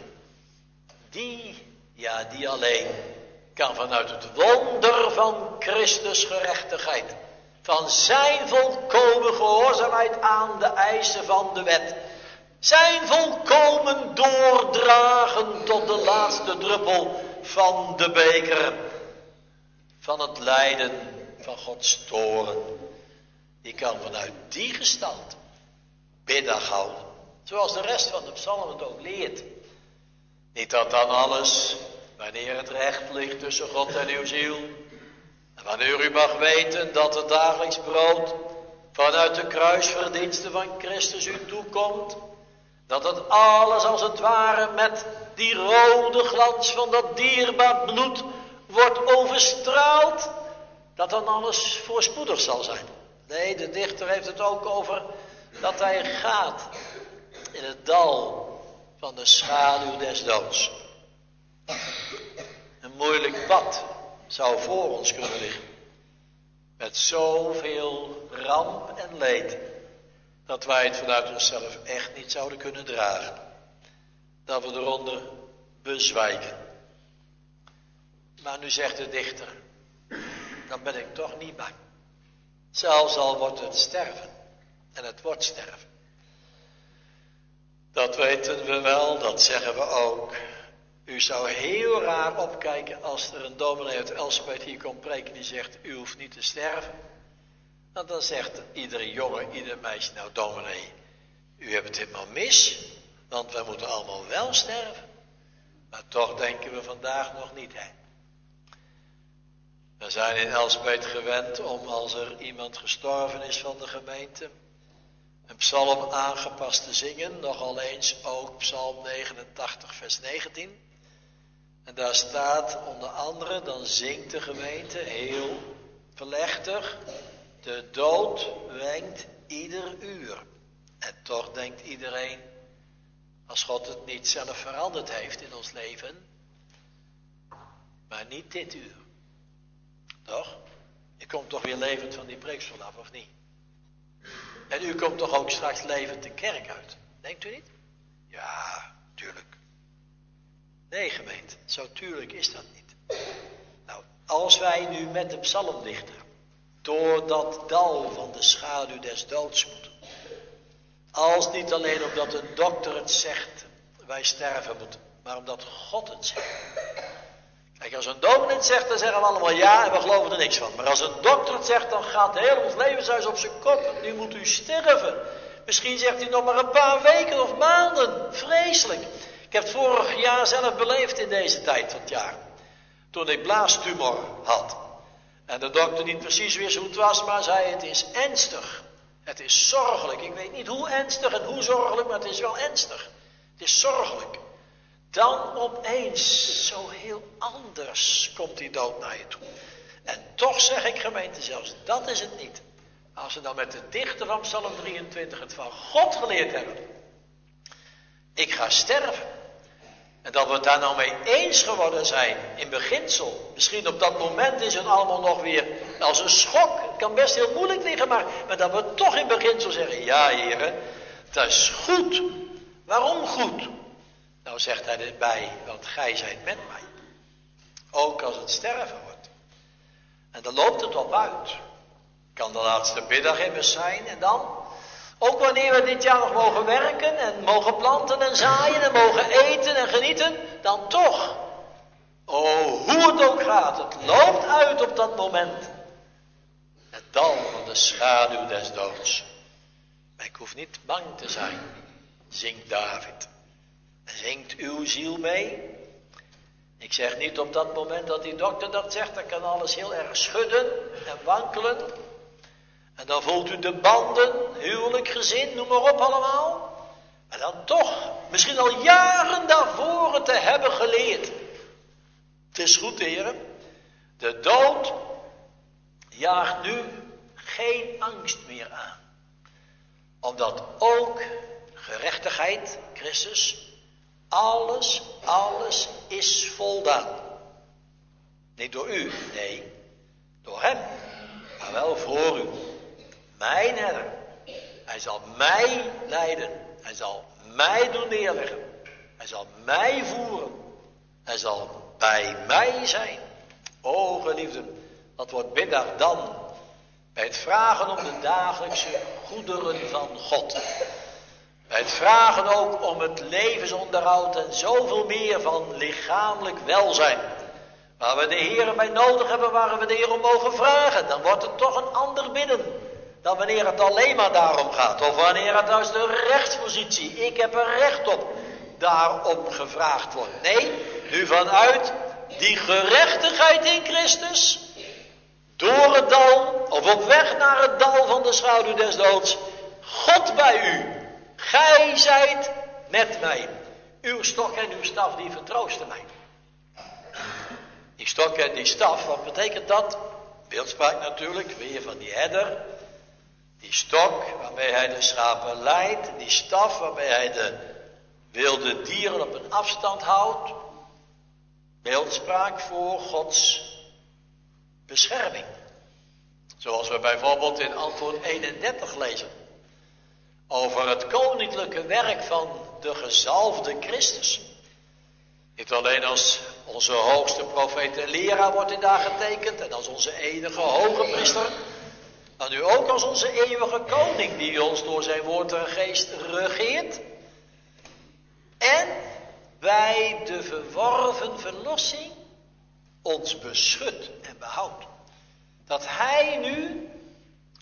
die alleen kan vanuit het wonder van Christus gerechtigheid, van zijn volkomen gehoorzaamheid aan de eisen van de wet, zijn volkomen doordragen tot de laatste druppel van de beker van het lijden van Gods toorn. Die kan vanuit die gestalte biddag houden. Zoals de rest van de psalm het ook leert. Niet dat dan alles, wanneer het recht ligt tussen God en uw ziel. En wanneer u mag weten dat het dagelijks brood vanuit de kruisverdiensten van Christus u toekomt. Dat het alles als het ware met die rode glans van dat dierbaar bloed wordt overstraald. Dat dan alles voorspoedig zal zijn. Nee, de dichter heeft het ook over dat hij gaat in het dal van de schaduw des doods. Een moeilijk pad zou voor ons kunnen liggen. Met zoveel ramp en leed. Dat wij het vanuit onszelf echt niet zouden kunnen dragen. Dat we eronder bezwijken. Maar nu zegt de dichter, dan ben ik toch niet bang. Zelfs al wordt het sterven. En het wordt sterven. Dat weten we wel, dat zeggen we ook. U zou heel raar opkijken als er een dominee uit Elspet hier komt preken die zegt, u hoeft niet te sterven. Want dan zegt iedere jongen, ieder meisje, nou dominee, u hebt het helemaal mis, want wij moeten allemaal wel sterven. Maar toch denken we vandaag nog niet, hè. We zijn in Elspeet gewend om, als er iemand gestorven is van de gemeente, een psalm aangepast te zingen, nogal eens ook psalm 89 vers 19. En daar staat onder andere, dan zingt de gemeente heel plechtig, de dood wenkt ieder uur. En toch denkt iedereen, als God het niet zelf veranderd heeft in ons leven, maar niet dit uur. Toch? Je komt toch weer levend van die preeks vanaf, of niet? En u komt toch ook straks levend de kerk uit? Denkt u niet? Ja, tuurlijk. Nee, gemeente, zo tuurlijk is dat niet. Nou, als wij nu met de psalmdichter door dat dal van de schaduw des doods moeten. Als niet alleen omdat een dokter het zegt, wij sterven moeten, maar omdat God het zegt. Kijk, als een dominee het zegt, dan zeggen we allemaal ja en we geloven er niks van. Maar als een dokter het zegt, dan gaat heel ons levenshuis op zijn kop. Nu moet u sterven. Misschien zegt hij nog maar een paar weken of maanden. Vreselijk. Ik heb het vorig jaar zelf beleefd in deze tijd van het jaar. Toen ik blaastumor had. En de dokter niet precies wist hoe het was, maar zei het is ernstig. Het is zorgelijk. Ik weet niet hoe ernstig en hoe zorgelijk, maar het is wel ernstig. Het is zorgelijk. Dan opeens, zo heel anders, komt die dood naar je toe. En toch zeg ik, gemeente, zelfs dat is het niet. Als we dan met de dichter van Psalm 23 het van God geleerd hebben. Ik ga sterven. En dat we het daar nou mee eens geworden zijn, in beginsel. Misschien op dat moment is het allemaal nog weer als een schok. Het kan best heel moeilijk liggen, maar dat we toch in beginsel zeggen, ja heren, dat is goed. Waarom goed? Nou zegt hij erbij, want gij zijt met mij. Ook als het sterven wordt. En dan loopt het op uit. Kan de laatste middag immers zijn en dan? Ook wanneer we dit jaar nog mogen werken en mogen planten en zaaien en mogen eten en genieten, dan toch. Oh, hoe het ook gaat, het loopt uit op dat moment. Het dal van de schaduw des doods. Maar ik hoef niet bang te zijn, zingt David. Zingt uw ziel mee? Ik zeg niet op dat moment dat die dokter dat zegt, dan kan alles heel erg schudden en wankelen. En dan voelt u de banden, huwelijk, gezin, noem maar op allemaal. Maar dan toch, misschien al jaren daarvoor te hebben geleerd. Het is goed, heren. De dood jaagt nu geen angst meer aan. Omdat ook gerechtigheid, Christus, alles is voldaan. Niet door u, nee, door hem, maar wel voor u. Mijn herder, hij zal mij leiden, hij zal mij doen neerleggen, hij zal mij voeren, hij zal bij mij zijn. O geliefden, wat wordt middag dan bij het vragen om de dagelijkse goederen van God. Bij het vragen ook om het levensonderhoud en zoveel meer van lichamelijk welzijn. Waar we de Heer bij nodig hebben, waar we de Heer om mogen vragen. Dan wordt het toch een ander bidden. Dan wanneer het alleen maar daarom gaat. Of wanneer het uit de rechtspositie, ik heb er recht op, daarom gevraagd wordt. Nee, nu vanuit die gerechtigheid in Christus. Door het dal, of op weg naar het dal van de schaduw des doods. God bij u. Gij zijt met mij. Uw stok en uw staf die vertroosten mij. Die stok en die staf, wat betekent dat? Beeldspraak natuurlijk, weer van die herder. Die stok waarmee hij de schapen leidt. Die staf waarmee hij de wilde dieren op een afstand houdt. Beeldspraak voor Gods bescherming. Zoals we bijvoorbeeld in antwoord 31 lezen. Over het koninklijke werk van de gezalfde Christus. Niet alleen als onze hoogste profeet en leraar wordt hij daar getekend. En als onze enige hoge priester. Maar nu ook als onze eeuwige koning die ons door zijn woord en geest regeert. En bij de verworven verlossing ons beschut en behoudt. Dat hij nu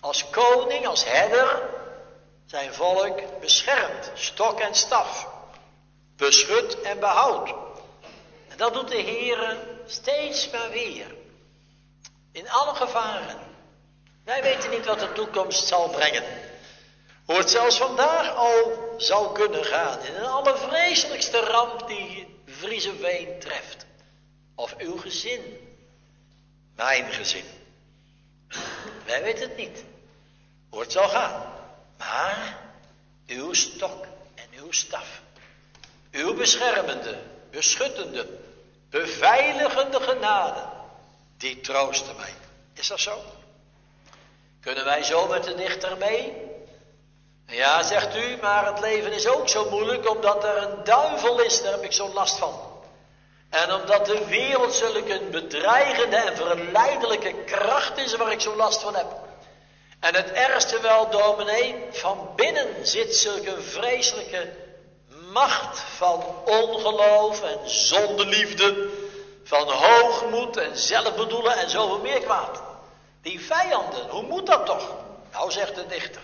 als koning, als herder, zijn volk beschermt, stok en staf, beschut en behoudt. En dat doet de Heer steeds maar weer, in alle gevaren. Wij weten niet wat de toekomst zal brengen. Hoe het zelfs vandaag al zou kunnen gaan, in een allervreselijkste ramp die Friese Veen treft. Of uw gezin, mijn gezin. Wij weten het niet, hoe het zal gaan. Maar uw stok en uw staf, uw beschermende, beschuttende, beveiligende genade, die troosten mij. Is dat zo? Kunnen wij zo met de dichter mee? Ja, zegt u, maar het leven is ook zo moeilijk omdat er een duivel is, daar heb ik zo last van. En omdat de wereld zulke bedreigende en verleidelijke kracht is waar ik zo last van heb. En het ergste wel, dominee, van binnen zit zulke vreselijke macht van ongeloof en zondeliefde, van hoogmoed en zelfbedoelen en zoveel meer kwaad. Die vijanden, hoe moet dat toch? Nou, zegt de dichter,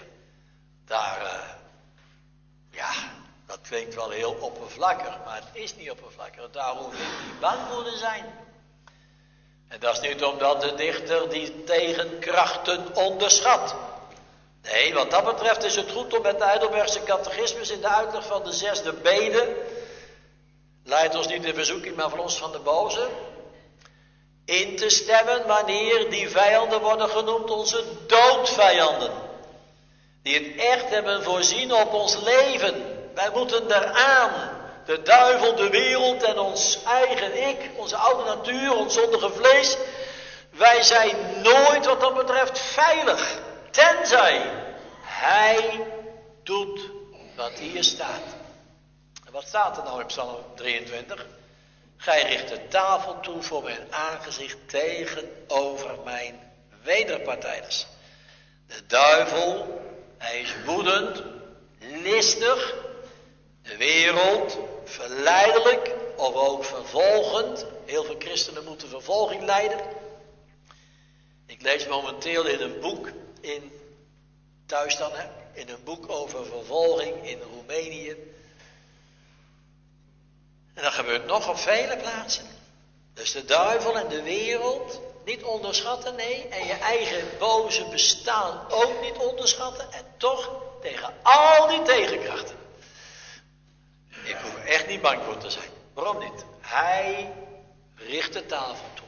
dat klinkt wel heel oppervlakkig, maar het is niet oppervlakkig. Daar hoef je niet bang voor te zijn. En dat is niet omdat de dichter die tegenkrachten onderschat. Nee, wat dat betreft is het goed om met de Heidelbergse catechismus in de uitleg van de 6e bede, leidt ons niet in verzoeking, maar van ons van de boze, in te stemmen wanneer die vijanden worden genoemd onze doodvijanden. Die het echt hebben voorzien op ons leven. Wij moeten eraan. De duivel, de wereld en ons eigen ik, onze oude natuur, ons zondige vlees. Wij zijn nooit wat dat betreft veilig. Tenzij hij doet wat hier staat. En wat staat er nou in Psalm 23? Gij richt de tafel toe voor mijn aangezicht tegenover mijn wederpartijders. De duivel, hij is woedend, listig, de wereld, verleidelijk of ook vervolgend. Heel veel christenen moeten vervolging lijden. Ik lees momenteel in een boek, in een boek over vervolging in Roemenië. En dat gebeurt nog op vele plaatsen. Dus de duivel en de wereld niet onderschatten, nee. En je eigen boze bestaan ook niet onderschatten. En toch tegen al die tegenkrachten. Ik hoef er echt niet bang voor te zijn. Waarom niet? Hij richt de tafel toe.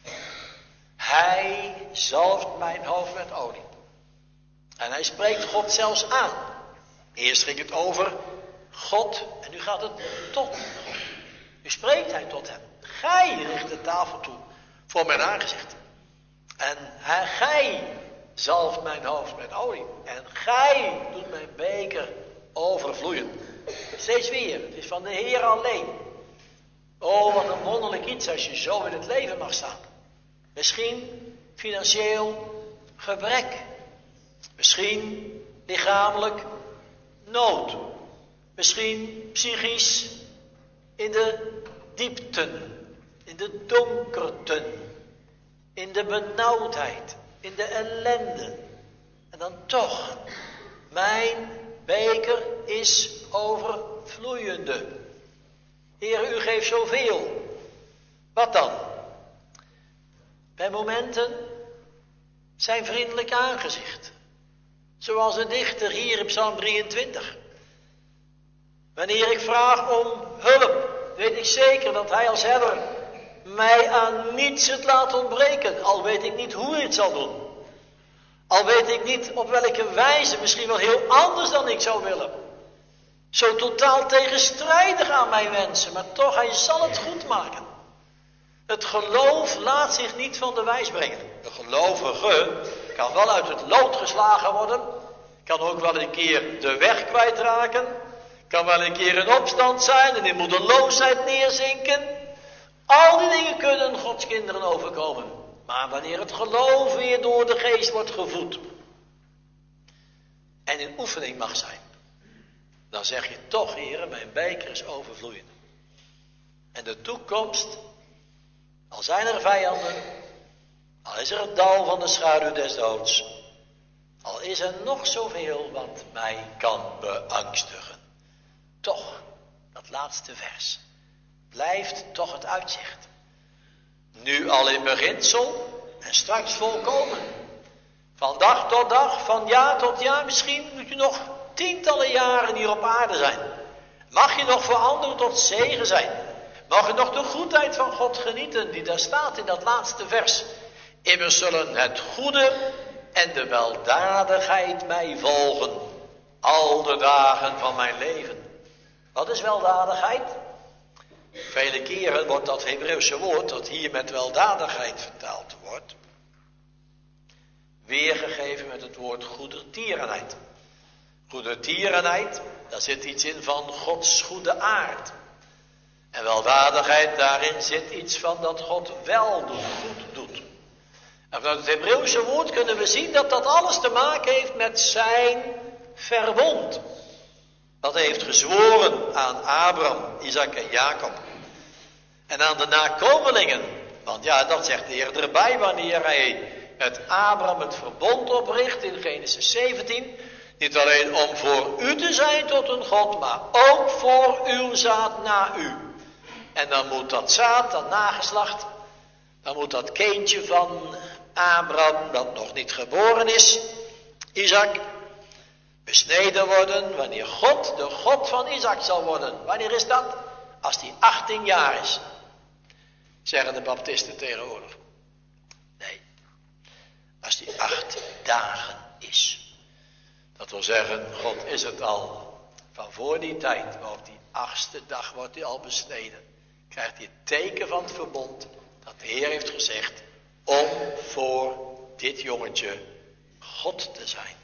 Hij zalft mijn hoofd met olie. En hij spreekt God zelfs aan. Eerst ging het over God en nu gaat het tot God. Nu spreekt hij tot hem. Gij richt de tafel toe voor mijn aangezicht. En gij zalft mijn hoofd met olie. En gij doet mijn beker overvloeien. Steeds weer, het is van de Heer alleen. Oh, wat een wonderlijk iets als je zo in het leven mag staan. Misschien financieel gebrek. Misschien lichamelijk nood. Misschien psychisch in de diepten, in de donkerten, in de benauwdheid, in de ellende. En dan toch, mijn beker is overvloeiende. Heer, u geeft zoveel. Wat dan? Bij momenten zijn vriendelijk aangezicht. Zoals de dichter hier in Psalm 23. Wanneer ik vraag om hulp, weet ik zeker dat hij als herder mij aan niets het laat ontbreken. Al weet ik niet hoe hij het zal doen. Al weet ik niet op welke wijze, misschien wel heel anders dan ik zou willen. Zo totaal tegenstrijdig aan mijn wensen, maar toch, hij zal het goed maken. Het geloof laat zich niet van de wijs brengen. De gelovige kan wel uit het lood geslagen worden. Kan ook wel een keer de weg kwijtraken. Kan wel een keer in opstand zijn en in moedeloosheid neerzinken. Al die dingen kunnen Gods kinderen overkomen. Maar wanneer het geloof weer door de geest wordt gevoed. En in oefening mag zijn. Dan zeg je toch, Heer, mijn beker is overvloeiend. En de toekomst, al zijn er vijanden, al is er het dal van de schaduw des doods, Al is er nog zoveel wat mij kan beangstigen. Toch, dat laatste vers, blijft toch het uitzicht. Nu al in beginsel en straks volkomen. Van dag tot dag, van jaar tot jaar, misschien moet je nog tientallen jaren hier op aarde zijn. Mag je nog voor anderen tot zegen zijn. Mag je nog de goedheid van God genieten, die daar staat in dat laatste vers. Immers zullen het goede en de weldadigheid mij volgen, al de dagen van mijn leven. Wat is weldadigheid? Vele keren wordt dat Hebreeuwse woord, dat hier met weldadigheid vertaald wordt, weergegeven met het woord goedertierenheid. Goedertierenheid, daar zit iets in van Gods goede aard. En weldadigheid, daarin zit iets van dat God wel doet, goed doet. En vanuit het Hebreeuwse woord kunnen we zien dat dat alles te maken heeft met zijn verbond. Dat hij heeft gezworen aan Abraham, Isaac en Jacob. En aan de nakomelingen. Want ja, dat zegt de Heer erbij wanneer hij met Abraham het verbond opricht in Genesis 17. Niet alleen om voor u te zijn tot een God, maar ook voor uw zaad na u. En dan moet dat zaad, dat nageslacht, dan moet dat kindje van Abraham, dat nog niet geboren is, Isaac, besneden worden wanneer God de God van Isaac zal worden. Wanneer is dat? Als hij 18 jaar is. Zeggen de baptisten tegenwoordig. Nee, als hij 8 dagen is. Dat wil zeggen, God is het al van voor die tijd, maar op die 8e dag wordt hij al besneden. Krijgt hij het teken van het verbond dat de Heer heeft gezegd om voor dit jongetje God te zijn.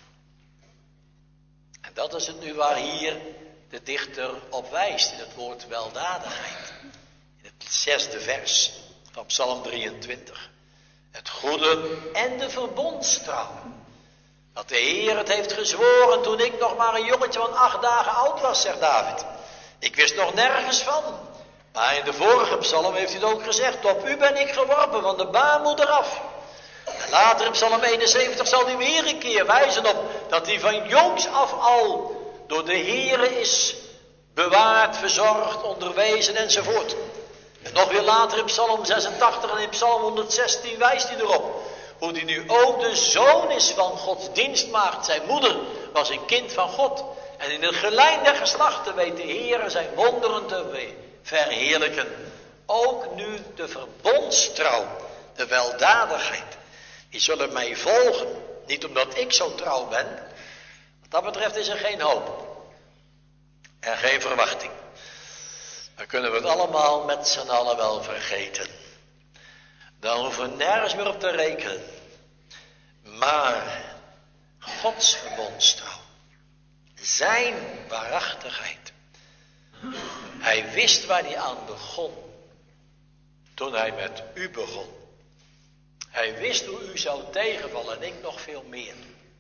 En dat is het nu waar hier de dichter op wijst in het woord weldadigheid. In het 6e vers van Psalm 23. Het goede en de verbondstrouw. Dat de Heer het heeft gezworen toen ik nog maar een jongetje van 8 dagen oud was, zegt David. Ik wist nog nergens van. Maar in de vorige psalm heeft hij het ook gezegd. Op u ben ik geworpen van de baarmoeder af. En later in psalm 71 zal hij weer een keer wijzen op dat hij van jongs af al door de Heere is bewaard, verzorgd, onderwezen enzovoort. En nog weer later in psalm 86 en in psalm 116 wijst hij erop. Hoe hij nu ook de zoon is van Gods dienstmaagd. Zijn moeder was een kind van God. En in het gelijn der geslachten weet de Heere zijn wonderen te verheerlijken. Ook nu de verbondstrouw, de weldadigheid. Die zullen mij volgen. Niet omdat ik zo trouw ben. Wat dat betreft is er geen hoop. En geen verwachting. Dan kunnen we het allemaal met z'n allen wel vergeten. Dan hoeven we nergens meer op te rekenen. Maar Gods verbondstrouw. Zijn waarachtigheid. Hij wist waar hij aan begon. Toen hij met u begon. Hij wist hoe u zou tegenvallen en ik nog veel meer.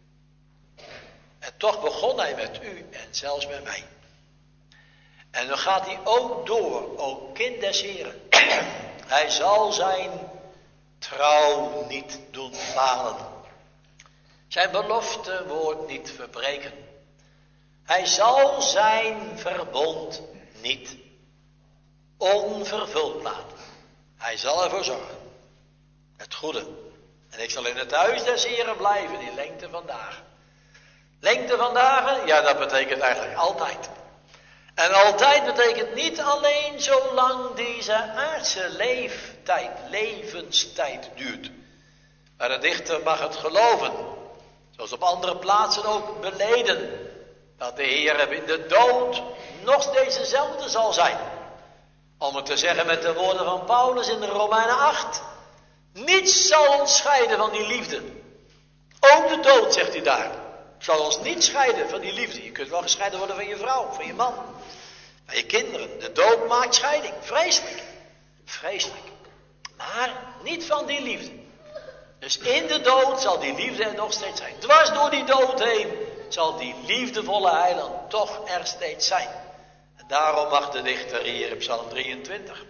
En toch begon hij met u en zelfs met mij. En dan gaat hij ook door, o kind des Heren. Hij zal zijn trouw niet doen falen. Zijn belofte woord niet verbreken. Hij zal zijn verbond niet onvervuld laten. Hij zal ervoor zorgen. Het goede. En ik zal in het huis des Heren blijven in lengte van dagen. Lengte van dagen, ja, dat betekent eigenlijk altijd. En altijd betekent niet alleen zolang deze aardse levenstijd duurt. Maar de dichter mag het geloven, zoals op andere plaatsen ook beleden, dat de Heer in de dood nog steeds dezelfde zal zijn. Om het te zeggen met de woorden van Paulus in de Romeinen 8. Niets zal ons scheiden van die liefde. Ook de dood, zegt hij daar, zal ons niet scheiden van die liefde. Je kunt wel gescheiden worden van je vrouw, van je man, van je kinderen. De dood maakt scheiding. Vreselijk. Vreselijk. Maar niet van die liefde. Dus in de dood zal die liefde er nog steeds zijn. Dwars door die dood heen zal die liefdevolle heiland toch er steeds zijn. En daarom mag de dichter hier in Psalm 23,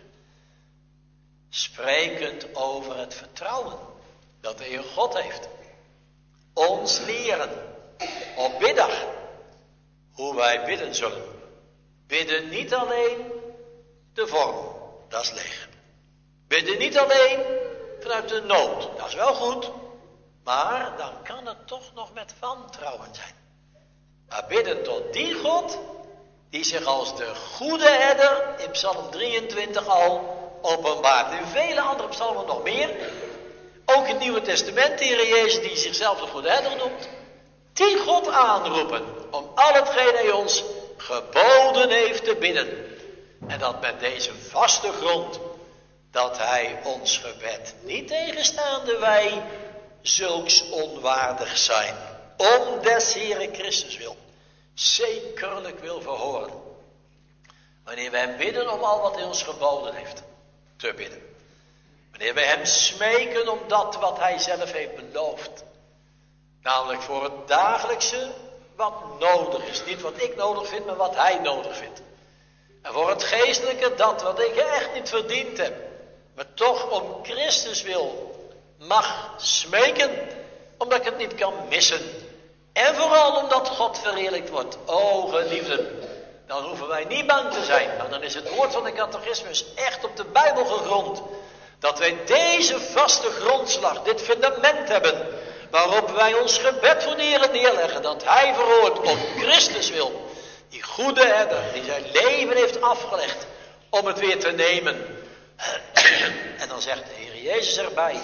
sprekend over het vertrouwen dat hij in God heeft, ons leren op biddag hoe wij bidden zullen. Bidden niet alleen de vorm, dat is leeg. Bidden niet alleen vanuit de nood, dat is wel goed. Maar dan kan het toch nog met wantrouwen zijn. Maar bidden tot die God die zich als de goede herder in Psalm 23 al openbaart. In vele andere psalmen nog meer. Ook in het Nieuwe Testament, de Heer Jezus die zichzelf de goede herder noemt. Die God aanroepen om al hetgeen hij ons geboden heeft te bidden. En dat met deze vaste grond, dat hij ons gebed niet tegenstaande wij zulks onwaardig zijn. Om des Heere Christus wil. Zekerlijk wil verhoren. Wanneer wij hem bidden om al wat hij ons geboden heeft te bidden. Wanneer wij hem smeken om dat wat hij zelf heeft beloofd. Namelijk voor het dagelijkse wat nodig is. Niet wat ik nodig vind, maar wat hij nodig vindt. En voor het geestelijke dat wat ik echt niet verdiend heb. Maar toch om Christus wil mag smeken. Omdat ik het niet kan missen. En vooral omdat God verheerlijkt wordt. O geliefden, dan hoeven wij niet bang te zijn. Maar dan is het woord van de catechismus echt op de Bijbel gegrond. Dat wij deze vaste grondslag, dit fundament hebben. Waarop wij ons gebed voor de Heer neerleggen. Dat hij verhoort om Christus wil. Die goede herder die zijn leven heeft afgelegd om het weer te nemen. En dan zegt de Heer Jezus erbij.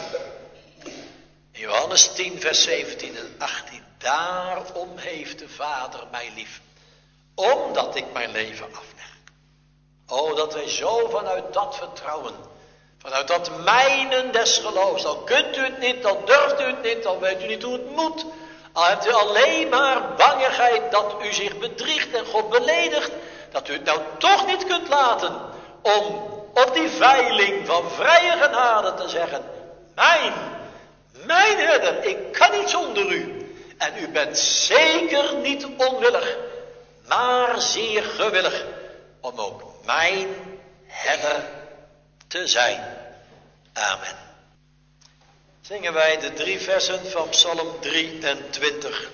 In Johannes 10 vers 17 en 18. Daarom heeft de Vader mij lief. Omdat ik mijn leven afleg. O, dat wij zo vanuit dat vertrouwen. Vanuit dat mijnen des geloofs. Al kunt u het niet, al durft u het niet, al weet u niet hoe het moet. Al hebt u alleen maar bangigheid dat u zich bedriegt en God beledigt. Dat u het nou toch niet kunt laten. Om op die veiling van vrije genade te zeggen. Mijn herder, ik kan niet zonder u. En u bent zeker niet onwillig, maar zeer gewillig om ook mijn herder te zijn. Amen. Zingen wij de 3 versen van Psalm 23.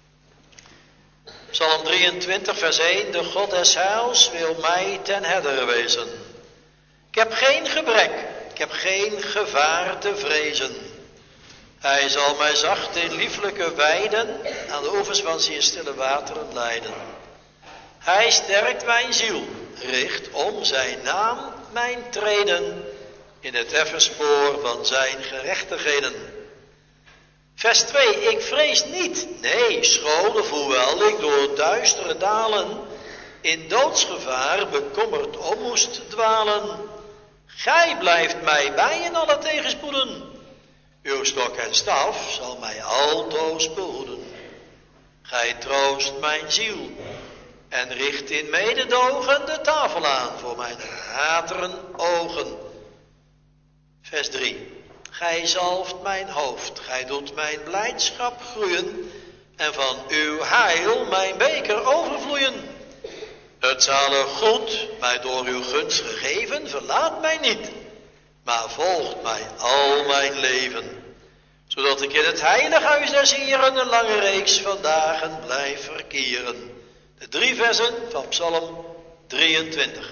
Psalm 23 vers 1. De God des heils wil mij ten herder wezen. Ik heb geen gebrek, ik heb geen gevaar te vrezen. Hij zal mij zacht in lieflijke weiden aan de oevers van zeer stille wateren leiden. Hij sterkt mijn ziel, richt om zijn naam mijn treden in het effen spoor van zijn gerechtigheden. Vers 2, ik vrees niet, nee, schone voel wel, ik door duistere dalen in doodsgevaar bekommerd om moest dwalen. Gij blijft mij bij in alle tegenspoeden. Uw stok en staf zal mij altoos behoeden. Gij troost mijn ziel en richt in mededogen de tafel aan voor mijn hateren ogen. Vers 3. Gij zalft mijn hoofd, gij doet mijn blijdschap groeien en van uw heil mijn beker overvloeien. Het zalig goed, mij door uw gunst gegeven, verlaat mij niet, maar volgt mij al mijn leven. Zodat ik in het heilig huis des Heren een lange reeks van dagen blijf verkeren. De 3 versen van Psalm 23.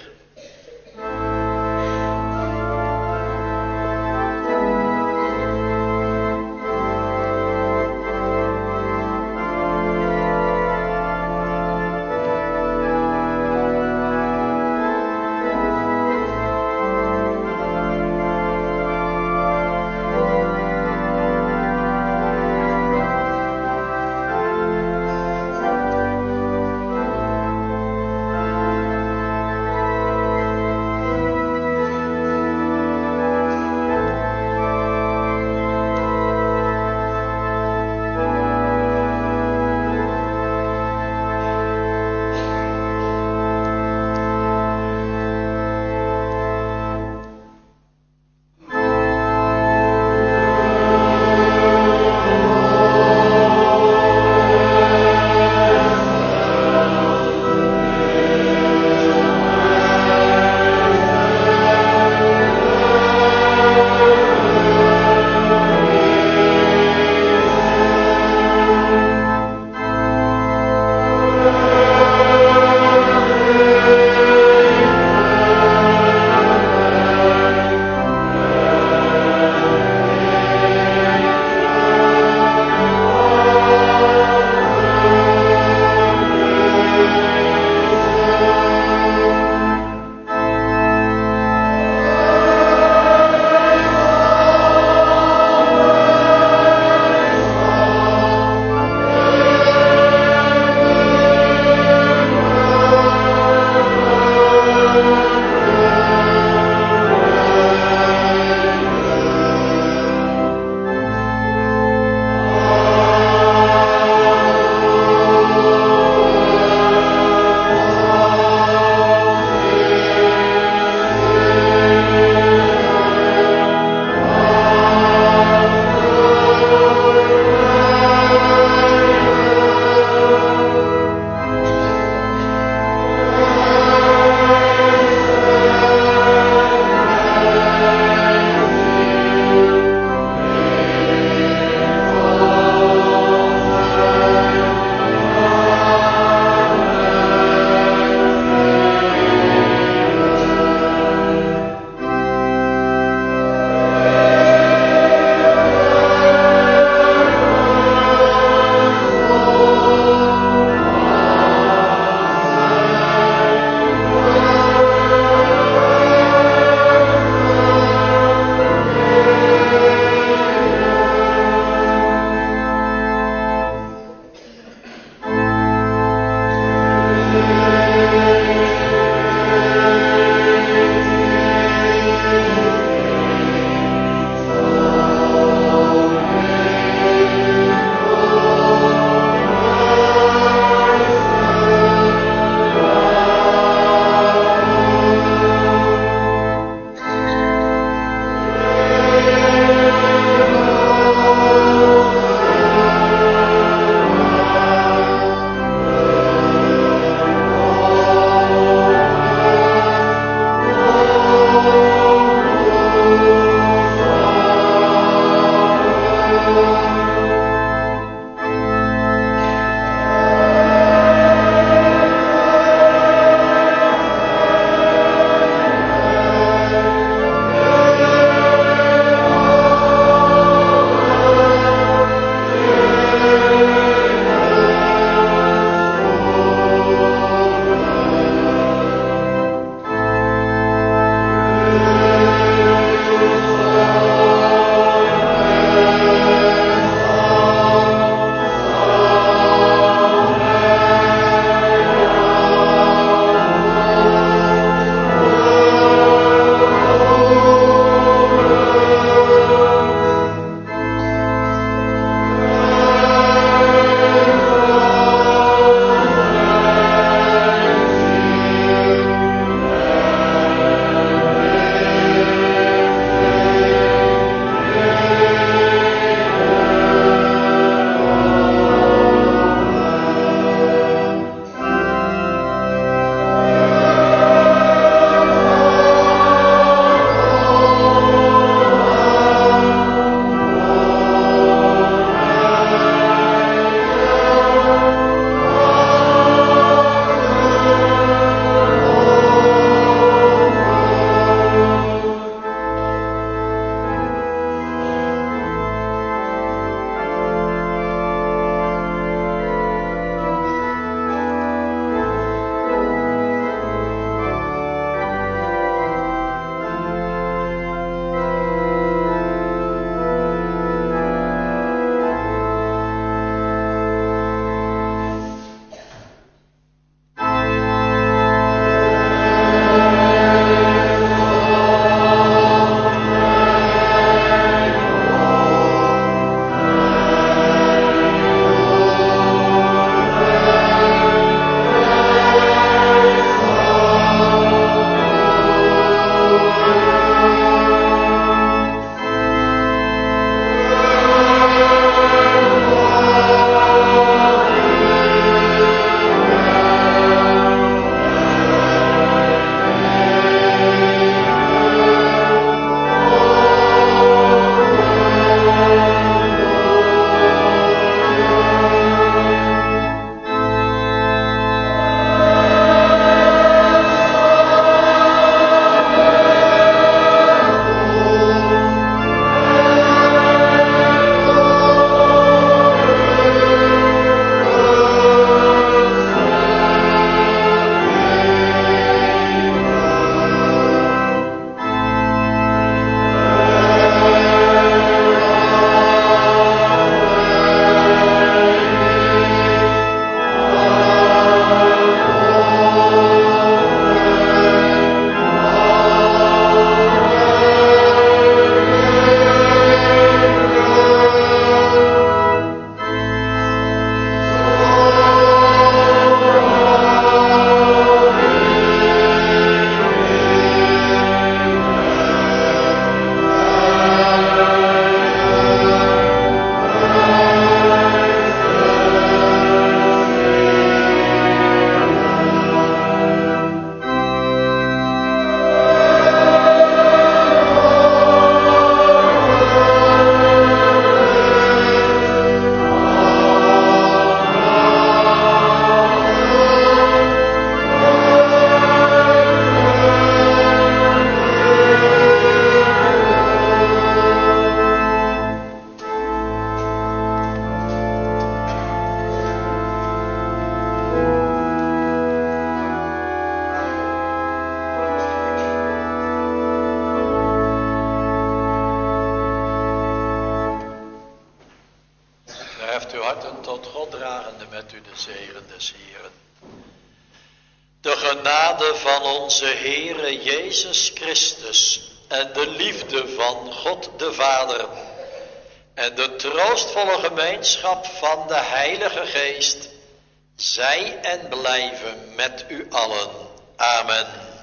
harten tot God dragende met u de zegen des Heren. De genade van onze Heere Jezus Christus en de liefde van God de Vader en de troostvolle gemeenschap van de Heilige Geest zij en blijven met u allen. Amen.